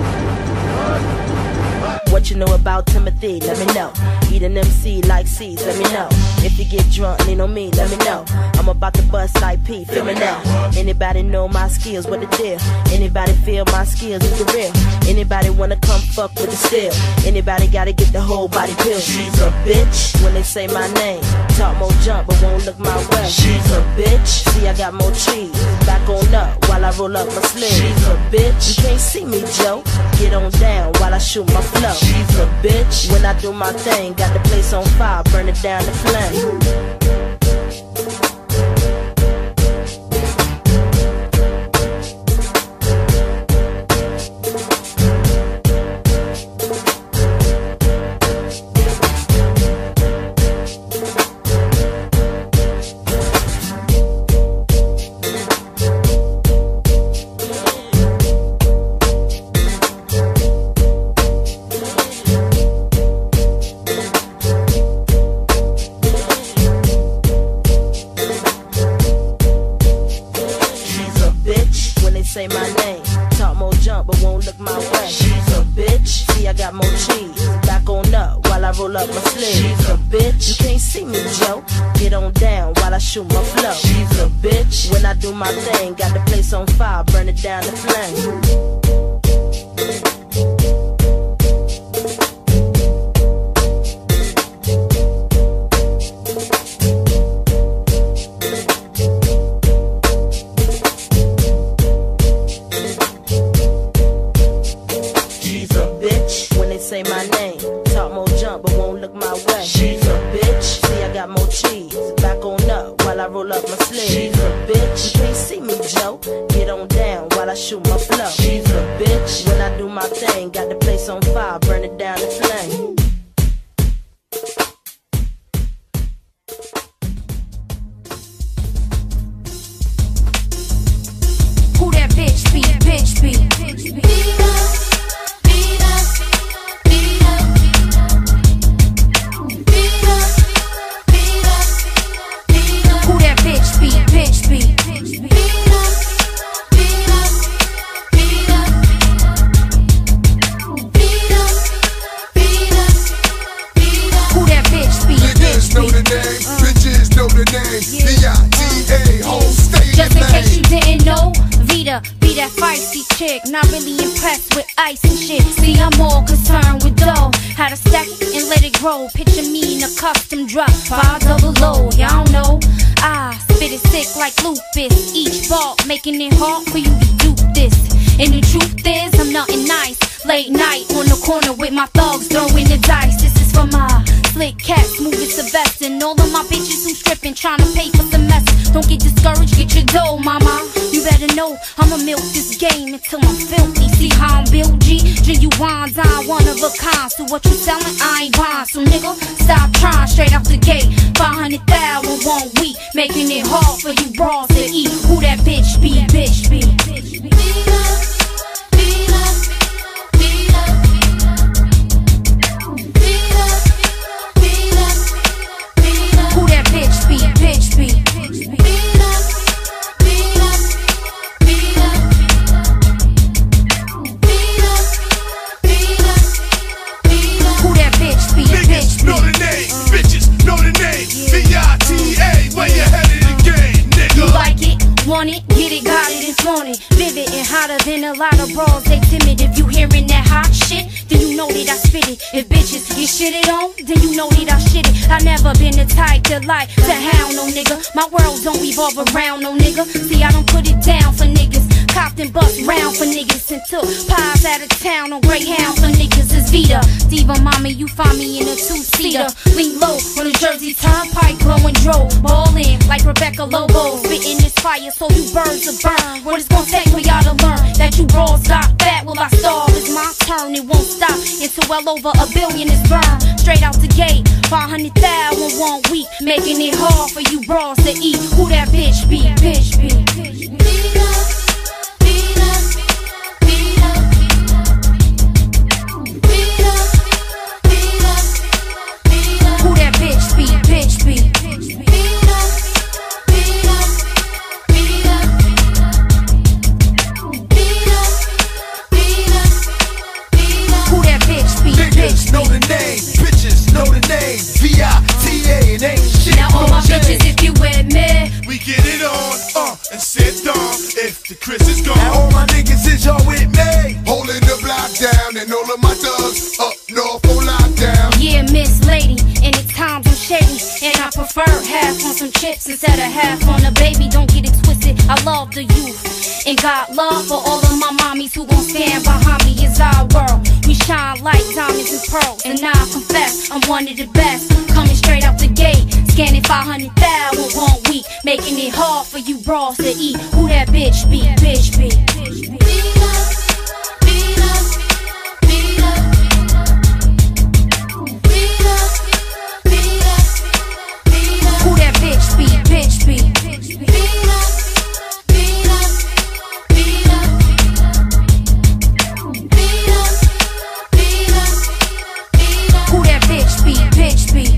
What? What you know about Timothy? Let me know. Eat an M C like C's, let me know. If you get drunk, lean on me, let me know. I'm about to bust like P, feel me now. Anybody know my skills, what the deal? Anybody feel my skills is the real? Anybody wanna come fuck with the steel? Anybody gotta get the whole body pill? She's a bitch. When they say my name, talk more junk, but won't look my way. She's a bitch. See, I got more cheese. Back on up while I roll up my sleeve. She's a bitch. You can't see me, Joe. Get on down while I shoot my flow. She's a bitch. When I do my thing, got the place on fire, burn it down the flame. Say my name, talk more junk, but won't look my way. She's a bitch. See, I got more cheese. Back on up while I roll up my sleeve. She's a bitch. You can't see me, Joe. Get on down while I shoot my flow. She's a bitch. When I do my thing, got the place on fire, burn it down the flame. Say my name, talk more junk, but won't look my way. She's a bitch. See, I got more cheese. Back on up while I roll up my sleeve. She's a bitch. You can't see me, Joe. Get on down while I shoot my flow. She's a bitch. When I do my thing, got the place on fire, burn it down the flame. Who that bitch be? Bitch be. Bitch be. Be that feisty chick, not really impressed with ice and shit. See, I'm more concerned with dough, how to stack it and let it grow. Picture me in a custom drop, five double low, y'all know. I spit it sick like lupus, each ball making it hard for you to do this. And the truth is, I'm nothing nice. Late night on the corner with my thugs throwing the dice. This is for my slick cats, smooth as a vest, and all of my bitches who stripping, trying to pay for some mess. Don't get discouraged, get your dough, mama. You better know I'ma milk this game until I'm filthy. See how I'm built, G? Genuine, I'm one of a kind. So what you selling, I ain't buying. So nigga, stop trying straight off the gate. five hundred thousand one week, making it hard for you bras to eat. Who that bitch be? Bitch be. Bitch be. Coming hotter than a lot of bras, they timid. If you hearing that hot shit, then you know that I spit it. If bitches get shitted on, then you know that I shit it. I never been the type to like to hound no nigga. My world don't revolve around no nigga. See, I don't put it down for niggas. Copped and bust round for niggas and took pies out of town on Greyhound for niggas. It's Vita, Diva, mommy, you find me in a two-seater. Lean low on the Jersey Turnpike, blowing dro, ballin' like Rebecca Lobo. Spitting this fire so you birds will burn. What it's gonna take for y'all to learn that you bras got fat? Will I starve? It's my turn, it won't stop until well over a billion is burned. Straight out the gate, five hundred thousand one week, making it hard for you bras to eat. Who that bitch be? Bitch be. Who that bitch be? Bitch be. Who that bitch be? Niggas know the name, bitches know the name. V I T A, it ain't shit. Now all my bitches, if you with me, We get it on, uh, and sit down if the Chris is gone. Now all my niggas is y'all with me. Holding the block down and all of my thugs up north on lockdown. yeah, Miss Lady, and at times I'm shady, and I prefer half on some chips instead of half on a baby. Don't get it twisted, I love the youth, and got love for all of my mommies who gon' stand behind me. It's our world, we shine like diamonds and pearls, and now I confess I'm one of the best. Coming straight out the gate, scanning five hundred thousand one week, making it hard for you bras to eat. Who that bitch be? Bitch be. Who that bitch be? Bitch be. Who that bitch be? Bitch be.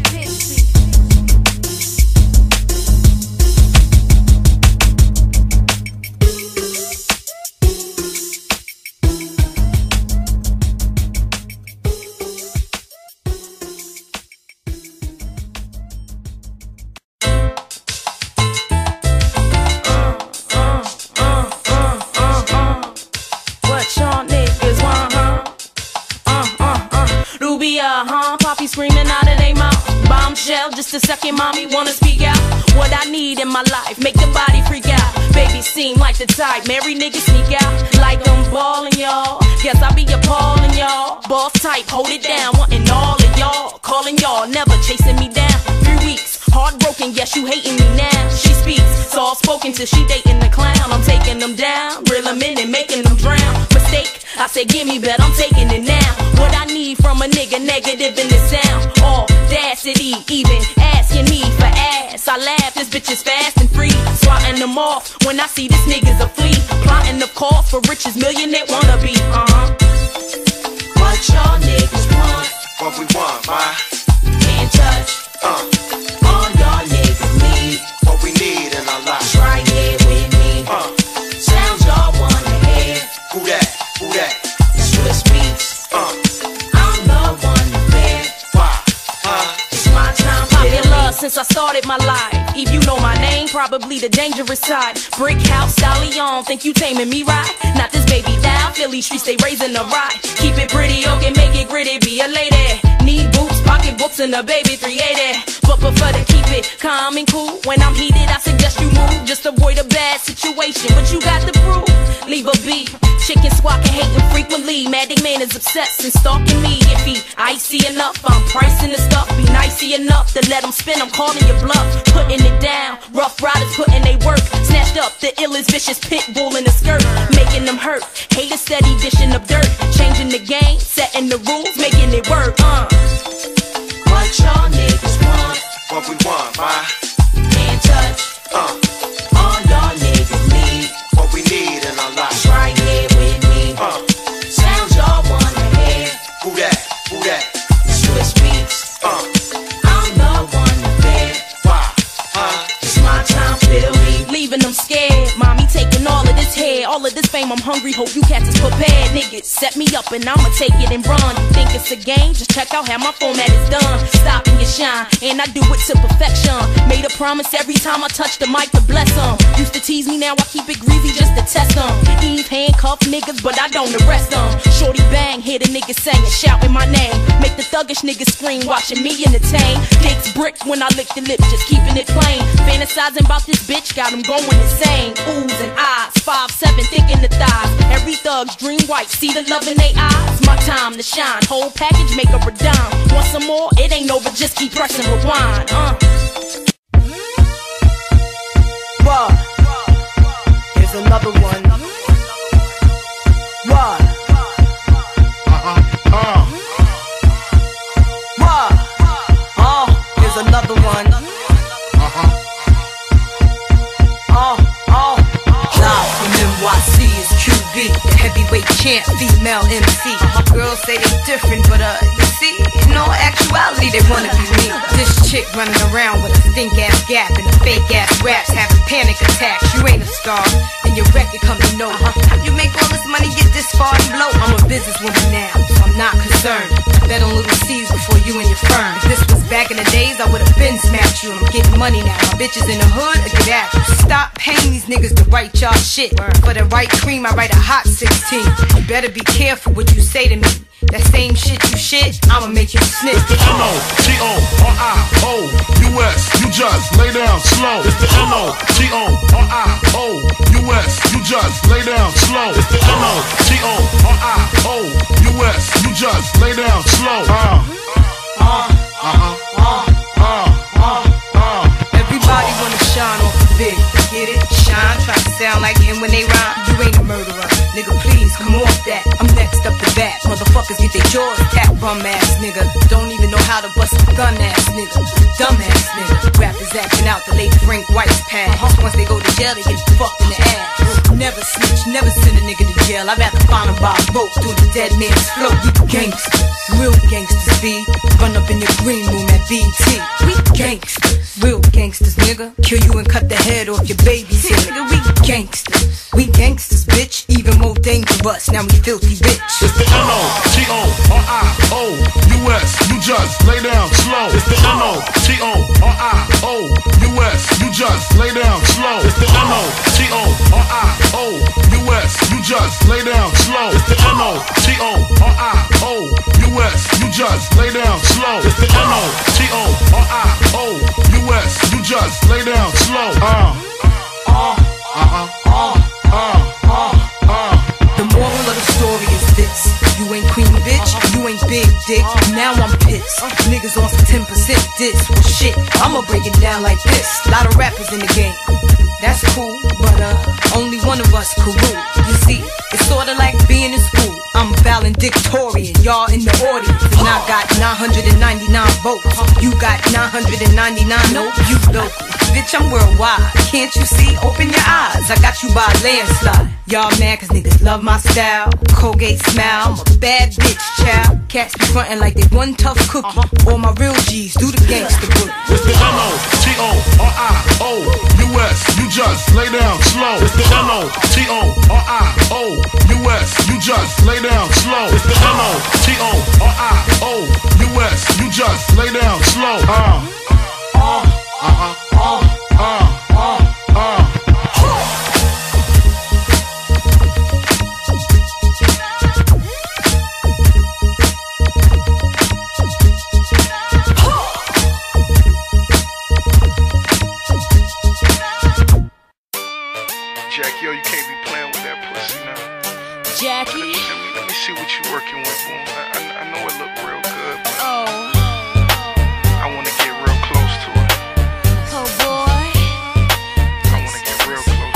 What y'all niggas want, huh? Uh, uh, uh. Rubia, huh? Poppy screaming out of they mouth. Bombshell, just a second, mommy wanna speak out. What I need in my life, make the body freak out. Baby seem like the type, married niggas sneak out. Like I'm ballin', y'all. Guess I be appallin', y'all. Boss type, hold it down, wantin' all of y'all. Calling y'all, never chasing me down. Three weeks, heartbroken, yes, you hating me now. She speaks, soft spoken till she dating the clown. I'm taking them down, reel them in and making them drown. Mistake, I said give me, but I'm taking it now. What I need from a nigga, negative in the sound. Audacity, even asking me for ass. I laugh, this bitch is fast and free. Swatting them off when I see this nigga's a flea. Plotting the cause for riches, millionaire wanna be. Uh-huh. What y'all niggas want? What we want, why? Can't touch. Uh, All y'all niggas need. what we need in our lives. Right here with me. Uh, Sounds y'all wanna hear. who that? Who that? Swiss beats. Uh, I'm the one to bear. why? Uh, It's my time. Popular since I started my life. If you know my name, probably the dangerous side. Brick house, stallion, think you taming me right? Not this baby down, Philly streets, they raising the ride. Keep it pretty, okay, make it gritty, be a lady. Need boots, pocket books, and a baby three eighty. But prefer to keep it calm and cool. When I'm heated, I suggest you move. Just avoid a bad situation, but you got the proof. Leave a beat. Chicken squawking, hating frequently. Maddie man is obsessed and stalking me. If he icy enough, I'm pricing the stuff. Be nicey enough to let him spin. I'm calling your bluff, putting it down. Rough riders putting they work. Snatched up the illest vicious pit bull in the skirt, making them hurt. Haters steady dishing up dirt, changing the game, setting the rules, making it work. Uh. What y'all niggas want? what we want, why? Can't touch. Uh, All y'all niggas need. what we need in our lives. Right here with me. Uh, Sounds y'all wanna hear. who that? Who that? Swiss beats. Uh, I'm the one to bear. why? Uh, It's my time, feel me. Leaving them scared. Mommy taking all of this hair. scared. All of this fame, I'm hungry. Hope you cats is prepared. Niggas set me up and I'ma take it and run. You think it's a game? Just check out how my format is done. Stop and get shine, and I do it to perfection. Made a promise every time I touch the mic to bless them. Used to tease me, now I keep it greasy just to test them. Eve handcuff niggas, but I don't arrest them. Shorty bang, hear the niggas saying, shouting my name. Make the thuggish niggas scream, watching me entertain. Dicks brick when I lick the lips, just keeping it plain. Fantasizing about this bitch, got them going insane. Oohs and eyes, five seven, thick in the thighs. Every thug's dream white, see the love in they eyes. My time to shine, whole package make her a dime. Want some more? It ain't over, just keep pressing rewind. Uh. What? Here's another one. What? Uh-uh, uh. What? Uh, here's another one. Uh-huh. Uh, uh. Live from N Y C is Q B, the heavyweight champ, female M C. Girls say they different, but uh, you see, in all actuality, they wanna be me. This chick running around with a stink ass gap and a fake ass raps, having panic attacks. You ain't a star, and your record company know. How you make all this money, get this far and blow? I'm a businesswoman now, so I'm not concerned. Bet on little C's before you and your firm. If this was back in the days, I would've been smacked you. And I'm getting money now. My bitches in the hood, I get at you. Stop paying these niggas to write y'all shit. For the right cream, I write a hot sixteen. You better be careful what you say to me. That same shit you shit, I'ma make you snitch. It's the N O T O R I O U S, you just lay down slow. It's the N O T O R I O U S, you just lay down slow. It's the N O T O R I O U S, you just lay down slow. Uh, uh, uh-huh, uh, uh, uh, uh. Everybody wanna shine off a bit, get it? Shine, try to sound like him when they rhyme. You ain't a murderer, nigga, please come off that. I'm next up the bat, motherfuckers get their jaws tapped, bum ass nigga. Don't even know how to bust a gun ass nigga, dumb ass nigga. Rappers acting out the late Frank White's past. Once they go to jail, they get fucked in the ass. Never snitch, never send a nigga to jail. I'd rather find him by a boat through the dead man's float. We gangsters, real gangsters be. Run up in your green room at B T. We gangsters, real gangsters, nigga. Kill you and cut the head off your baby's head, nigga. We gangsters, we gangsters, bitch. Even more dangerous, now we filthy bitch. It's the N O T O R I O U S, you just lay down slow. It's the N O T O R I O U S, you just lay down slow. It's the N O T O R I O U S, you just lay down slow. It's the N O T O R I O U S, you just lay down slow. It's the N O T O R I O U S, you just lay down slow. Uh, uh, uh, uh, uh, uh, uh. The moral of the story is this: you ain't queen bitch, you ain't big dick. Now I'm pissed. Niggas on some ten percent diss. Well shit, I'ma break it down like this. Lot of rappers in the game, that's cool, but uh, only one of us could rule. You see, it's sorta like being in school. I'm valedictorian, y'all in the audience, and I got nine hundred ninety-nine votes. You got nine hundred ninety-nine, no, you local. Bitch, I'm worldwide, can't you see? Open your eyes, I got you by a landslide. Y'all mad cause niggas love my style. Colgate smile, I'm a bad bitch, child. Cats be frontin' like they one tough cookie. All my real G's do the gangster book. It's the N O T O R I O U S, you just lay down slow. It's the N O T O R I O U S, you just lay down slow. It's the N O T O R I O U S, you just lay down slow. Uh, uh, uh-huh, uh, uh, uh, uh. Jackie, yo, you can't be playing with that pussy now. Jackie? Let me, let me see what you working with, boom. I, I, I know it look real good, but oh. I want to get real close to it. Oh boy. I want to get real close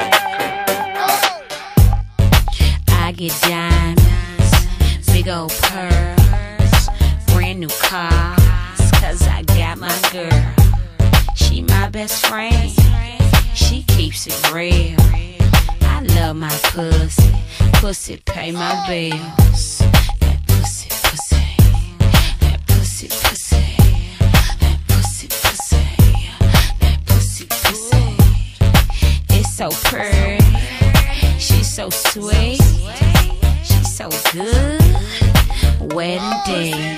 to it. Come on. I get diamonds, big old pearls, brand new cars, cause I got my girl. She my best friend, she keeps it real. I love my pussy, pussy pay my bills. That pussy, pussy, that pussy, pussy, that pussy, pussy, that pussy, pussy. It's so pretty, she so sweet, she's so good. Wedding days.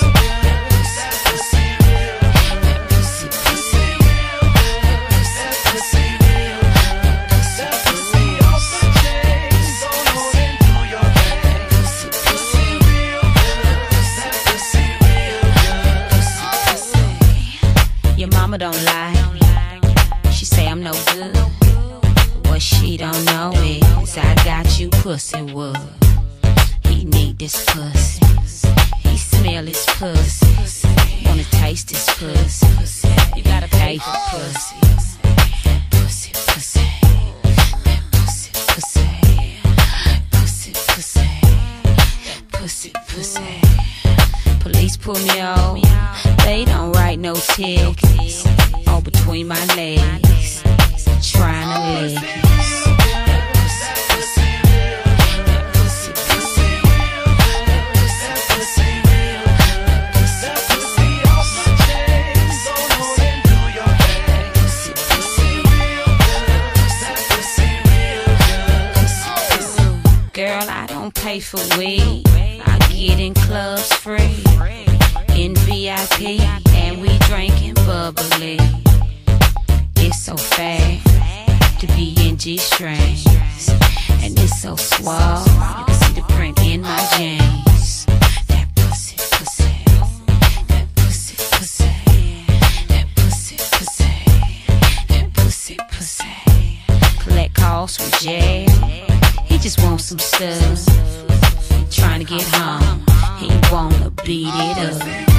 Your mama don't lie. She say I'm no good. What she don't know is I got you pussy wood. He need this pussy. He smell his pussy. Wanna taste this pussy. You gotta pay for pussy. Pussy, pussy. Pussy, pussy. Pussy, pussy. Pussy, pussy. Police pull me out. They don't write no tickets. All between my legs, trying to lick it. Girl, I don't pay for weed. I get in clubs free. In V I P, and we drinking bubbly. It's so fast to be in G-strings, and it's so suave. You can see the print in my jeans. That pussy, pussy, that pussy, pussy, that pussy, pussy, that pussy, pussy. Collect calls from jail. He just wants some stuff. Trying to get home. He wanna beat it up.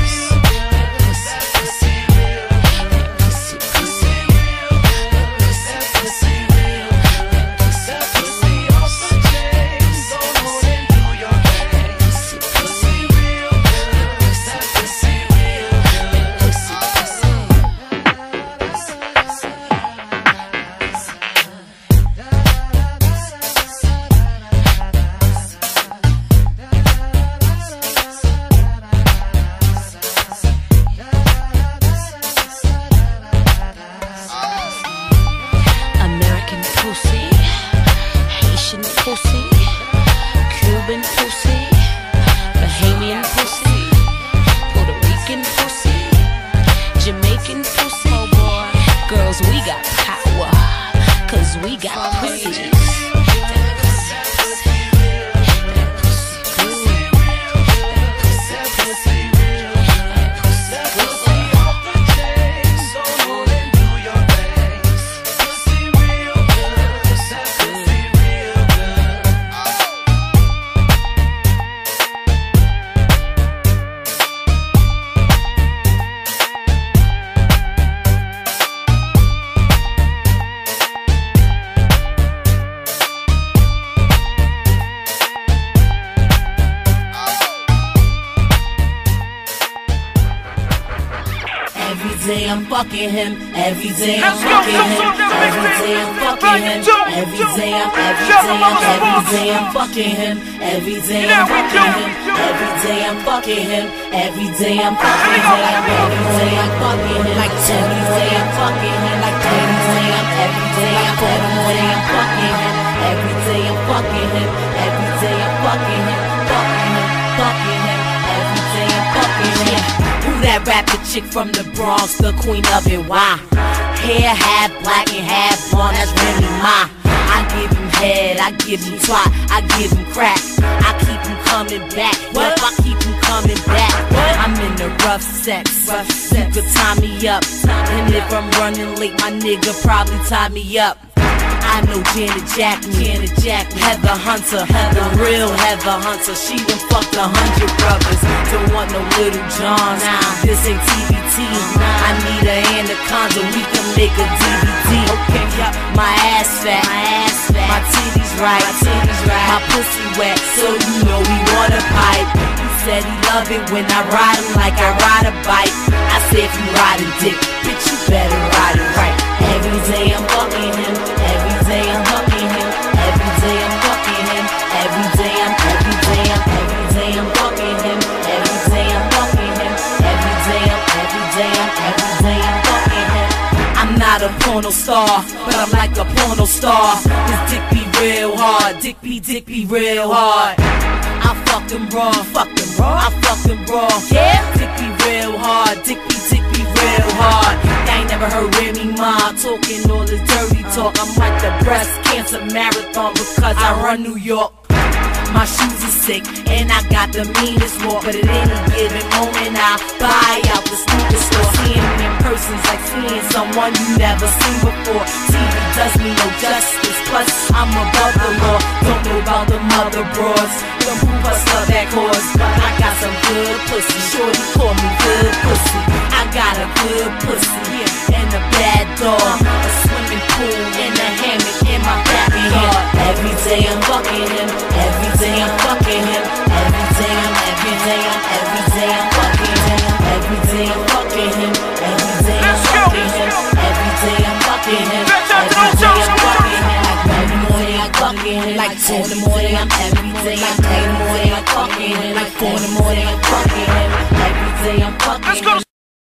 Fucking him every day. I'm fucking him every day. I'm fucking him every day. I'm every day. I'm every day. I'm fucking him every day. I'm fucking him every day. I'm fucking him every day. I'm fucking him every day. I'm fucking him like every day. I'm fucking him like every day. I'm every day. I'm every day. I'm fucking him every day. I'm fucking him every day. I'm fucking him, fucking him, fucking him every day. I'm fucking him. That rapper chick from the Bronx, the queen of it, why? Hair half black and half blonde, that's Remy Ma. I give him head, I give him twat, I give him crack. I keep him coming back, what if I keep him coming back? I'm in the rough sex, rough sex. You could tie me up, and if I'm running late, my nigga probably tie me up. I know Janet Jackson, Janet Jackson, Heather Hunter, Heather, real Heather Hunter. She done fucked a hundred brothers. Don't want no little Johns. Nah, this ain't T V T. Nah, I need a anaconda. We can make a D V D. Okay, yup. My ass fat, my ass fat. My titties right, my titties right. My pussy wet, so you know we want a pipe. He said he love it when I ride him like I ride a bike. I said if you ride a dick, bitch, you better ride it right. Every day I'm fucking him. Every day I'm fucking him. Every day I'm fucking him. Every day I'm, every day I'm, every day I'm fucking him. Every day I'm fucking him. Every day I'm, every day I'm, every day I'm fucking him. I'm not a porno star, but I'm like a porno star. This dick be real hard. Dick be, dick be real hard. I fuck them raw, fuck them raw. I fuck them raw. Yeah, dick be real hard. Dick be, dick be real hard. I ain't never heard Remy Ma talking all this dirty talk. I'm like the breast cancer marathon because I run New York. My shoes are sick and I got the meanest walk, but at any given moment I buy out the stupid store. Seeing me in person's like seeing someone you never seen before. T V does me no justice, plus I'm above the law. Don't know about the mother broads, don't prove us love that cause, but I got some good pussy. Shorty call me good pussy. I got a good pussy, yeah, and a bad dog, a swimming pool and a hammock in my backyard. Every day I'm fucking him. Every day I'm fucking him. Every day I'm, every day I'm, every day I'm fucking him. Every day I'm fucking him. Every day I'm fucking him. Every day I'm fucking him. Every day I'm fucking him. Every morning I'm fucking him. Like two in the morning I'm every day. Like three in the morning I'm fucking him. Like four in the morning I'm fucking him. Every day I'm fucking him.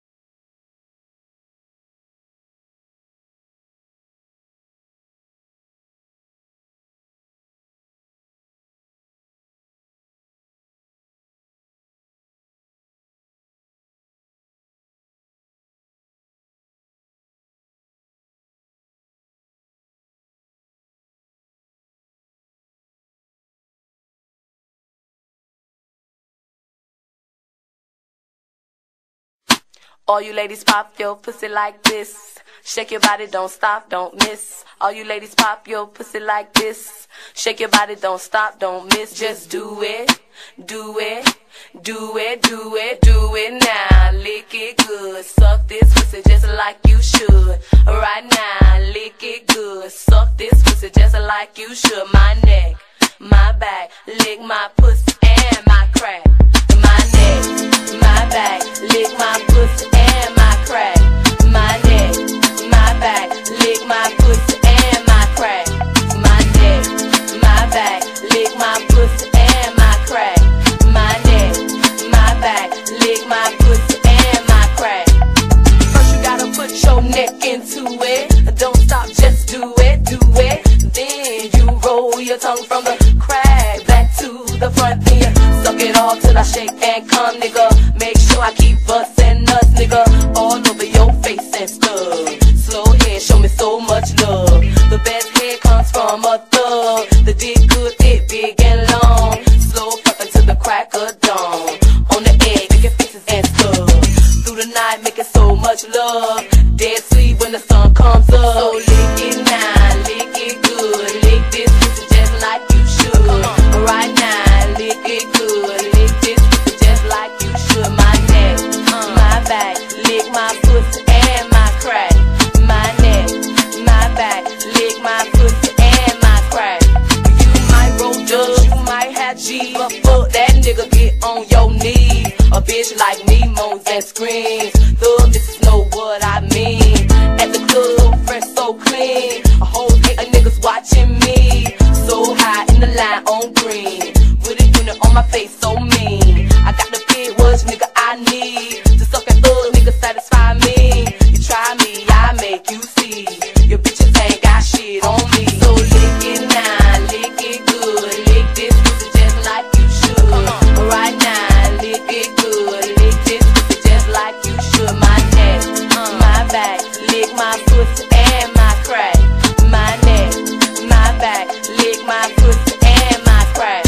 All you ladies pop your pussy like this. Shake your body, don't stop, don't miss. All you ladies pop your pussy like this. Shake your body, don't stop, don't miss. Just do it, do it, do it, do it, do it now. Lick it good, suck this pussy just like you should. Right now, lick it good, suck this pussy just like you should. My neck, my back, lick my pussy and my crack. My neck, my back, lick my pussy and my crack. My neck, my back, lick my pussy and my crack. My neck, my back, lick my pussy and my crack. My neck, my back, lick my pussy and my crack. First you gotta put your neck into it. Don't stop, just do it, do it. Then you roll your tongue from the crack back to the front. Then you suck it all till I shake and come, nigga. Make sure I keep bustin' nuts, nigga, all over your face and stuff. Slow head, show me so much love. The best head comes from a thug. The dick good, thick, big and long. Slow fuckin' to the crack of dawn. On the egg, making faces and stuff. Through the night, making so much love. Dead sweet when the sun comes up. So lick it now, lick it good. Lick this pussy just like you should. Right now, lick it good. Lick this pussy just like you should. My neck, my back, lick my pussy and my crack. My neck, my back, lick my pussy and my crack. You might roll dubs, you might have G, but fuck that nigga, get on your knees. A bitch like me moans and screams. Thug, this is know what I mean. At the club, fresh so clean. A whole hate of niggas watching me. So high in the line on green. With a unit on my face so mean. I got the big words, nigga, I need to suck that thug, nigga, satisfy me. You try me, I make you see. Your bitches ain't got shit on me. So lick it now, lick it good. Lick this pussy just like you should. Right now, lick it good. Lick this pussy just like you should. My neck, my back, lick my pussy and my crack. My neck, my back, lick my pussy and my crack.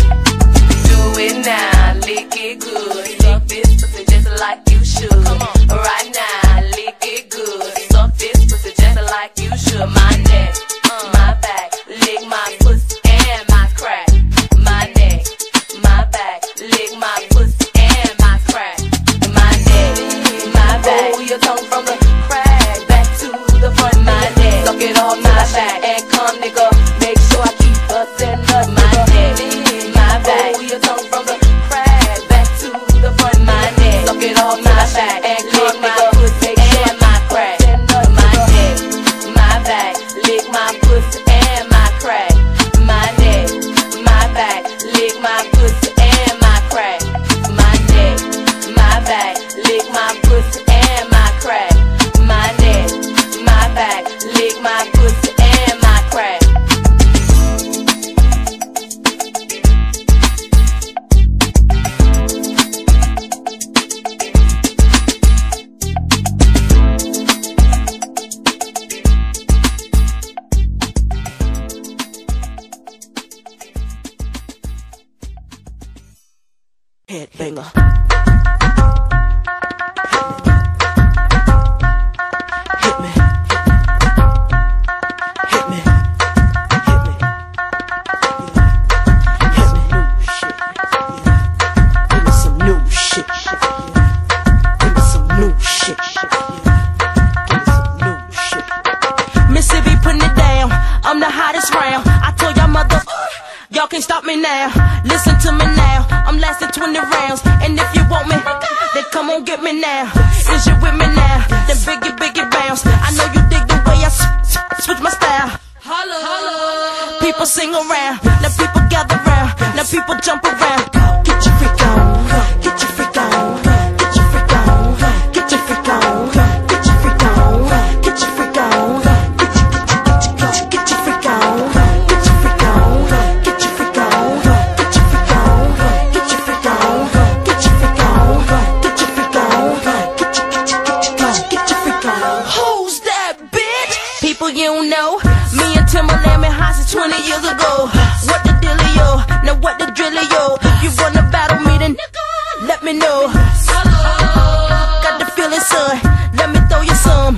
Do it now, lick it good. Suck this pussy just like you should. Right now, lick it good. Suck this pussy just like you should. My neck, my back, lick my pussy and my crack. My neck, my back, lick my pussy and my crack. My neck, my back, roll your tongue from the crack back to the front. My neck, suck it all till I shake and come, nigga. Make sure I keep bustin' nuts. My neck, my back, roll your tongue from the crack back to the front. My neck, suck it all till I shake and come, nigga. Make sure I my crack. My neck, my back, lick my pussy and my crack. My neck, my back, lick my pussy and my crack. My neck, my back, lick my pussy and my crack. My neck, my back, lick my pussy and my crack. singer. Y'all can't stop me now. Listen to me now. I'm lasting twenty rounds. And if you want me, then come on get me now. Is you with me now? Then biggie, biggie bounce. I know you dig the way I switch my style. Holla, holla. People sing around. Now people gather round. Now people jump around. Get your freak on. Get your freak on. Get your freak on. Get your freak on. Get your freak on. Get your freak on. Get your, get your, get your, get your freak on. Get your freak on. Get your freak on. Get your freak on. Get your freak on. Get your freak on. Get your freak on. Get your, get your, get your, get your freak on. Who's that bitch? People you don't know. Me and Timberland been high since twenty years ago. What the dealio? Now what the drillio? You wanna battle me then? Let me know. Got the feeling, son. Let me throw you some.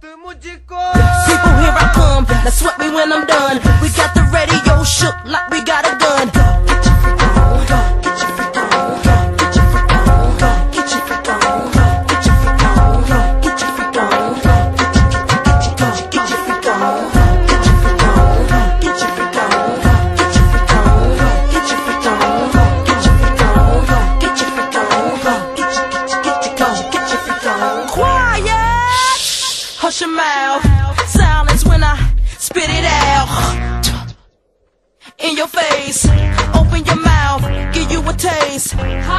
People, here I come. Now sweat me when I'm done. We got the radio shook like we got a gun. Get your freak on. Get your freak on. Get your freak on. Get your freak on. Get your freak on. Get your freak on. Get your freak on. Get your freak on. Get your freak on. Get your freak on. Get your freak on. Get your freak on. Get your freak on. Get your, get your, get your freak on. Quiet. Hush your mouth. Silence when I spit it out. In your face. Open your mouth. Give you a taste.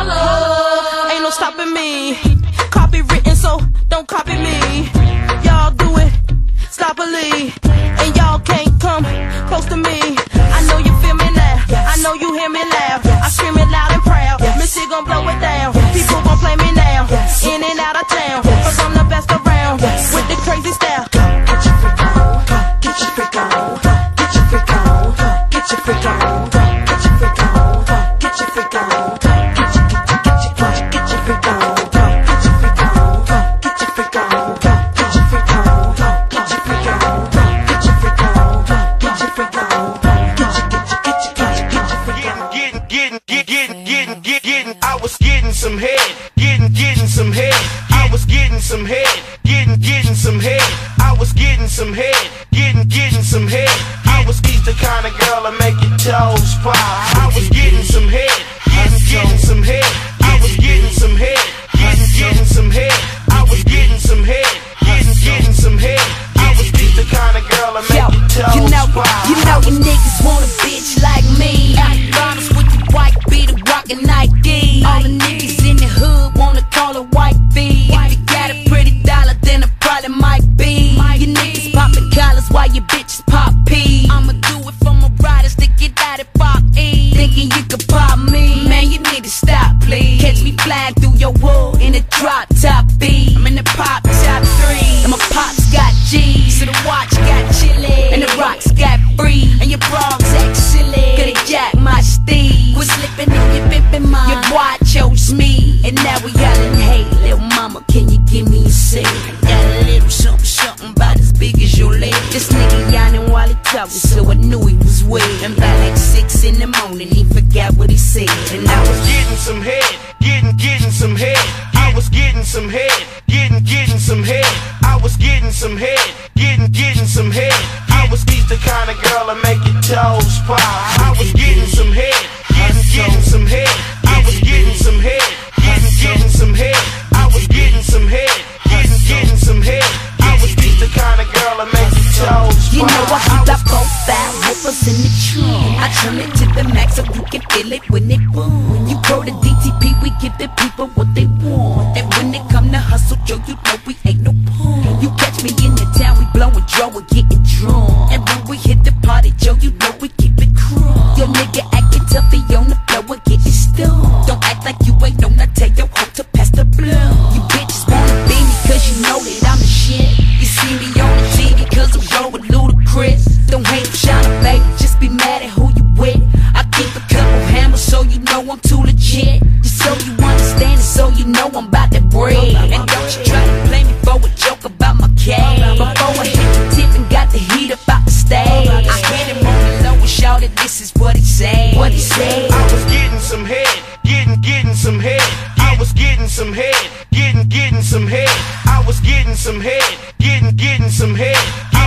Hello. Ain't no stopping me. Copywritten, so don't copy me. Y'all do it sloppily. And y'all can't come close to me. I know you feel me now. I know you hear me loud. I scream it loud and proud. Missy gon' blow it down. People gon' play me now. In and out of town. Cause I'm the best around. With the crazy style. Get your freak on. Get your freak on. Get your freak on. Get your freak on. Get your freak on. Get your freak on. Get your, get your, get your freak on. Get your freak on. Get your freak on. Get your freak on. Get your freak on. Get your freak on. Get your freak on. Get your, get your, get your, get your, get your freak on. Getting, getting, getting, getting, getting, getting. I was getting some head. Getting, getting some head. I was getting some head. Getting, getting some head. I was getting some head. Getting, getting some head. I was he's the kind of girl that make your toes pop. I was getting some head. Getting, getting some head. I was getting some head. Getting, getting some head. I was getting some head. Getting, getting some head. I was he's the kind of girl that make Yo, your toes you know, pop. you know you niggas want a bitch like me. Honest with the white beater rockin' Nike. All the niggas in the hood wanna call it white B. If you got a pretty dollar, then it probably might be. You niggas poppin' collars while your bitches pop P. I'ma do it for my riders to get out of pop E. Thinking you could pop me, man, you need to stop, please. Catch me flying through your wood in a drop top B. I'm in the pop top three, and my pops got G's. So the watch got chili, and the rocks got free, and your bras act silly. Coulda jack my steed. Quit slipping if you pimpin' mine. Your boy chose me, and now we yellin', hey, little mama, can you give me a say? I got a little something, something about as big as your leg. This nigga yawning while he talkin', so I knew he was weird. And by like six in the morning, he forgot what he said. And I was getting some head. Getting, getting some head. I was getting some head. Getting, getting some head. I was getting some head. Getting, getting some head. I was he's the kind of girl that make your toes pop. I was getting some head. Getting, getting some head. I was getting some head. Getting, getting some head. I was getting some head. Getting, getting some head. I was he's the kind of girl that make your toes pop. You know I keep that profile whoopers in the tree. I turn it to the max so you can feel it when it boom. You grow the D T P, we give the people what they want. And when it come to hustle, Joe, you know we ain't no punk. You catch me in the town, we blowin' draw, we getting drunk. And when we hit the party, Joe, you know we keep it crunk. Your nigga acting tough, he on the floor and getting stoned. Don't act like you ain't known, I tell your hoe to pass the blow. You bitches wanna be me cause you know that I'm the shit. You see me on the T V cause I'm rolling ludicrous. Don't hate, shine, baby, just be mad at who you with. I keep a couple hammers so you know I'm too legit. Just so you understand.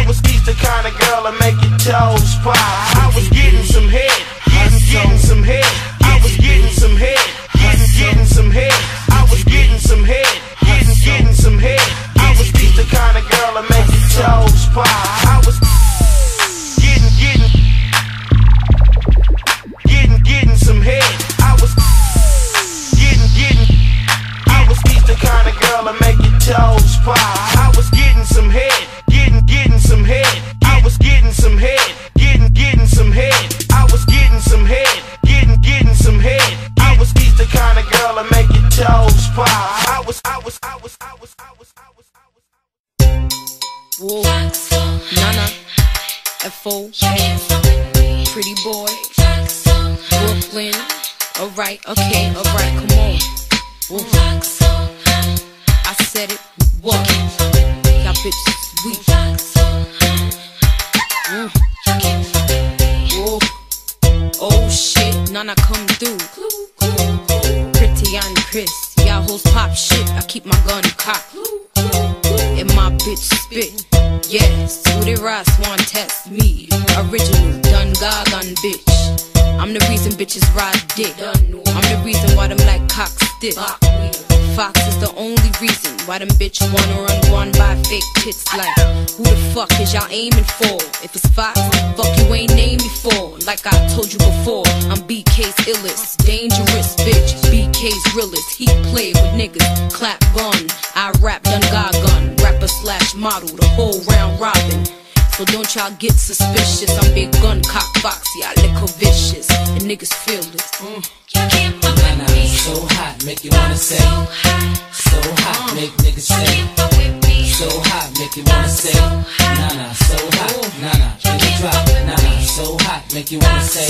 was he's the kind of girl that make your toes pop. I was getting some head, getting, getting some head. I was getting some head, getting, getting some head. I was getting some head, getting, getting some head. I was he's the kind of girl that make your toes pop. I was getting, getting, getting, getting some head. I was getting, getting. I was he's the kind of girl that make your toes pop. I was getting some head, getting, getting some head. I was getting some head, getting, getting some head. I was getting some head, getting, getting some head. I was he's the kind of girl that make your toes pop. I was, I was, I was, I was, I was, I was, I was. Whoa, Nana, F O K, pretty boy, Brooklyn. Alright, okay, alright, come on. Whoa. I said it, what? Y'all bitches weak. Mm. Whoa. Oh shit, Nana come through. Pretty and Chris, y'all hoes pop shit. I keep my gun cocked. And my bitch spit. Yes, who they rise want test me. Original, done gagan bitch. I'm the reason bitches ride dick. I'm the reason why them like cock stiff. Fox is the only reason why them bitch wanna run one by fake tits. Like, who the fuck is y'all aiming for? If it's Fox, fuck you ain't named me for. Like I told you before, I'm B K's illest, dangerous bitch. B K's realest, he play with niggas, clap gun. I rap done gagun, rapper slash model, the whole round robin. So don't y'all get suspicious. I'm big gun cock fox, y'all liquor vicious, and niggas feel this. Mm. You can't fuck with me. So hot, make you wanna say. So hot, make niggas say. So hot, make you wanna say. Nah nah, so hot, nah nah, make it drop. Nah nah, so hot, make you wanna say.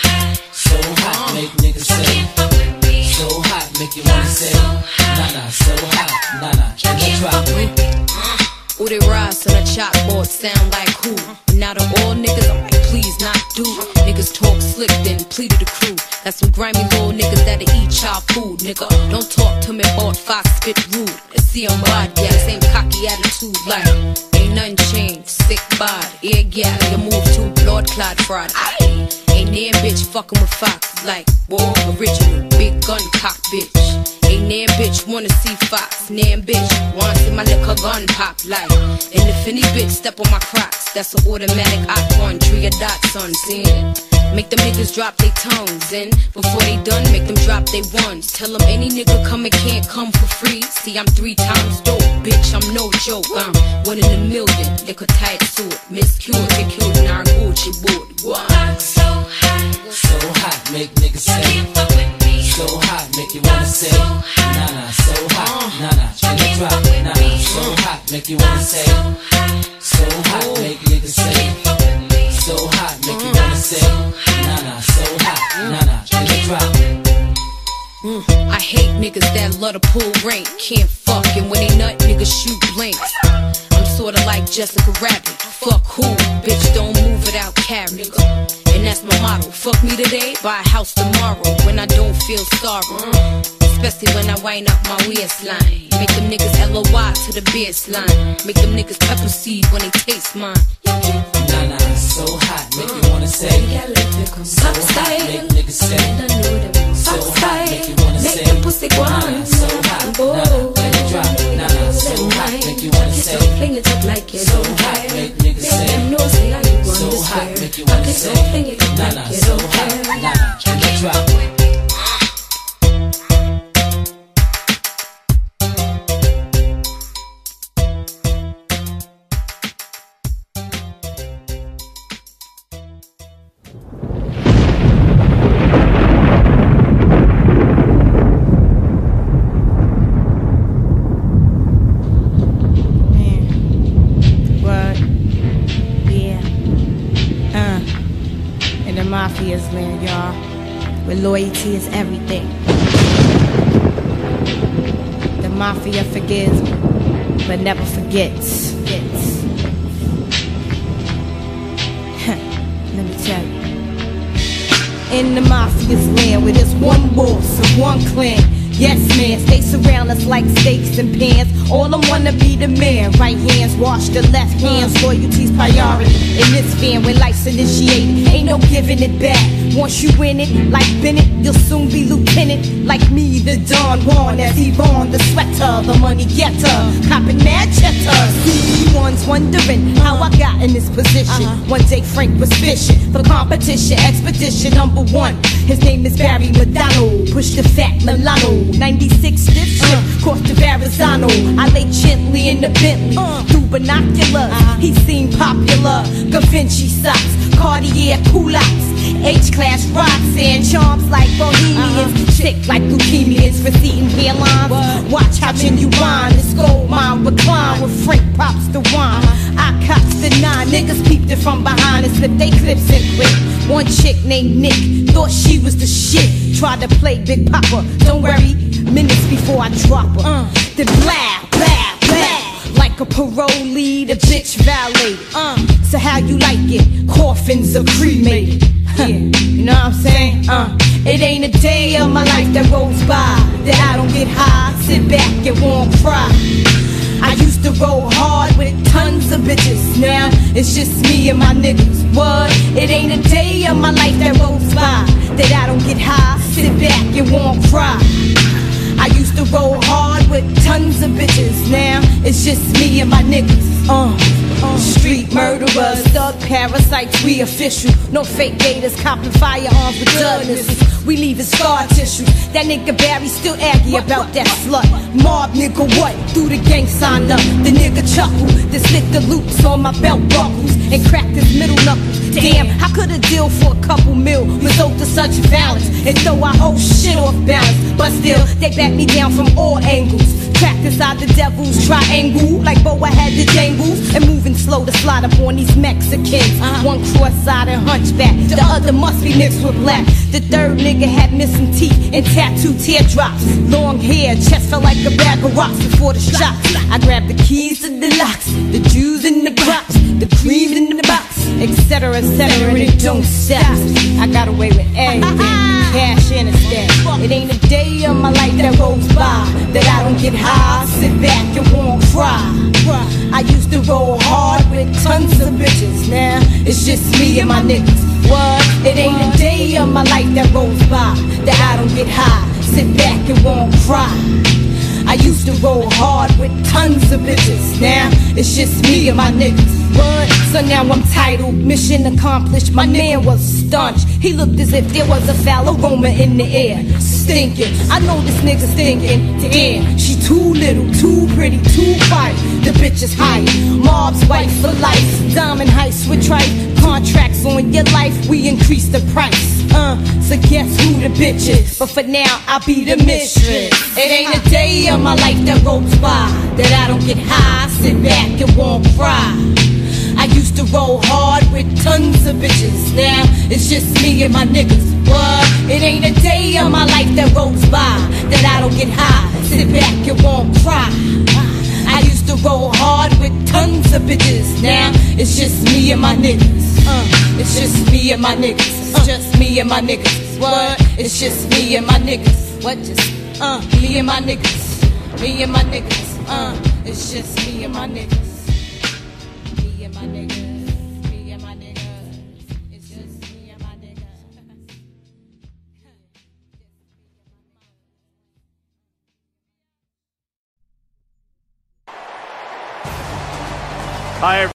So hot, make niggas say. So hot, make you wanna say. Nah nah, so hot, nah nah, make it drop. Ooh, they rise on a chalkboard, sound like who? And now to all niggas, I'm like, please not do. Niggas talk slick, then plea to the crew. Got some grimy little niggas that'll eat y'all food, nigga. Don't talk to me about Fox, spit rude. Let's see I'm bad, yeah, same cocky attitude, like, ain't nothing changed, sick bod, ear gal, you move too blood clot fraud. Aye, ain't near bitch fucking with Fox, like, whoa, original, big gun cock bitch. Ain't near bitch wanna see Fox, near bitch wanna see my liquor gun pop, like, and if any bitch step on my Crocs, that's an automatic I one, tree a dot, son, see it? Make them niggas drop their tongues, and before they done, make them drop their ones. Tell them any nigga coming can't come for free. See, I'm three times dope, bitch, I'm no joke. I'm one in a million, liquor tight suit, Miss Q, get killed in our Gucci boot. What? So hot, so hot, make niggas say. So hot, make you wanna say. Nah nah, so hot, nah nah, make it drop. Nah nah, so hot, make you wanna say. So hot, make niggas say. So hot, make you wanna say. Nah nah, so hot, nah nah, make it drop. Mm, I hate niggas that love to pull rank. Can't fuck, and when they nut, niggas shoot blanks. I'm sorta like Jessica Rabbit. Fuck who? Bitch, don't move without carry. And that's my motto. Fuck me today, buy a house tomorrow. When I don't feel sorrow, especially when I wind up my waistline. Make them niggas L O Y to the baseline. Make them niggas pepper seed when they taste mine. Nah nah, so hot, make you wanna say. So hot, make niggas say. So hot, make you wanna say. Nah nah, so hot, nah nah, make it drop. Nah nah, so hot, make you wanna say. So hot, make niggas say. So hot, make you wanna say. Nah nah, so hot, nah nah, make it drop. Mafia's land, y'all, where loyalty is everything. The mafia forgives, but never forgets. Forgets. Let me tell you. In the mafia's land, where there's one boss and one clan, Yes, man, they surround us like steaks and pans. All them wanna be the man. Right hands wash the left hands. Loyalty's priority in this fan when life's initiated. Ain't no giving it back. Once you win it, like Bennett, you'll soon be lieutenant. Like me, the Don Juan, as Yvonne, the sweater, the money getter, copping mad cheddar. See, one's wondering how I got in this position. One day Frank was fishing for competition, expedition number one. His name is Barry McDonald. Push the fat Milano, ninety-six stiff ship, cross the Verrazano. I lay gently in the Bentley through binoculars. He seemed popular. Da Vinci socks, Cartier culottes, H-class rocks and charms like bohemians, chick like leukemians, receding hairlines. Watch how genuine this gold mine recline with Frank pops the wine. I cops the nine, niggas peeped it from behind and slipped they clips and quit. One chick named Nick thought she was the shit, tried to play Big Papa. Don't worry, minutes before I drop her. Uh, then blah, blah, blah, like a parolee, the bitch valet. Uh, so how you like it? Coffins are cremated. Yeah, you know what I'm saying? Uh, it ain't a day of my life that goes by that I don't get high, sit back and won't cry. I used to roll hard with tons of bitches. Now it's just me and my niggas. What? It ain't a day of my life that goes by that I don't get high, sit back and won't cry. I used to roll hard with tons of bitches. Now it's just me and my niggas. Uh, uh, street murderers, thug parasites, we official. No fake gators, copping firearms with gun missiles. We leaving scar tissue. That nigga Barry still aggy about that slut. Mob nigga what? Through the gang signed up. The nigga chuckle, then slit the loops on my belt buckles and cracked his middle knuckles. Damn, how could a deal for a couple mil result to such violence and throw our whole shit off balance? But still, they back me down from all angles. Trapped inside the devil's triangle, like Boa had the jangles, and moving slow to slide up on these Mexicans. One cross-eyed and hunchback, the other must be mixed with black. The third nigga had missing teeth and tattooed teardrops. Long hair, chest felt like a bag of rocks before the shots. I grabbed the keys to the locks, the Jews in the crops, the cream in the box, etc, etc, and it don't stop. I got away with everything, cash and a stash. It ain't a day of my life that goes by that I don't get high, sit back and won't cry. I used to roll hard with tons of bitches. Now it's just me and my niggas. What? It ain't a day of my life that goes by that I don't get high, sit back and won't cry. I used to roll hard with tons of bitches. Now it's just me and my niggas. What? So now I'm titled, mission accomplished. My man was staunch. He looked as if there was a foul aroma in the air. Stinking. I know this nigga's thinking, damn, she too little, too pretty, too fine. The bitch is high. Mob's wife for life. Diamond heights with tripe. Contracts on your life, we increase the price. Uh, so guess who the bitch is? But for now, I'll be the mistress. It ain't a day of my life that goes by that I don't get high, sit back and won't cry. I used to roll hard with tons of bitches. Now it's just me and my niggas. What? It ain't a day of my life that goes by that I don't get high, sit back and won't cry. I used to roll hard with tons of bitches. Now it's just me and my niggas. Uh, it's just me and my niggas. It's just me and my niggas. What? It's just me and my niggas. What? Just uh, me and my niggas. Me and my niggas. Uh, it's just me and my niggas. Me and my niggas. Me and my niggas. It's just me and my niggas. Hi, everybody.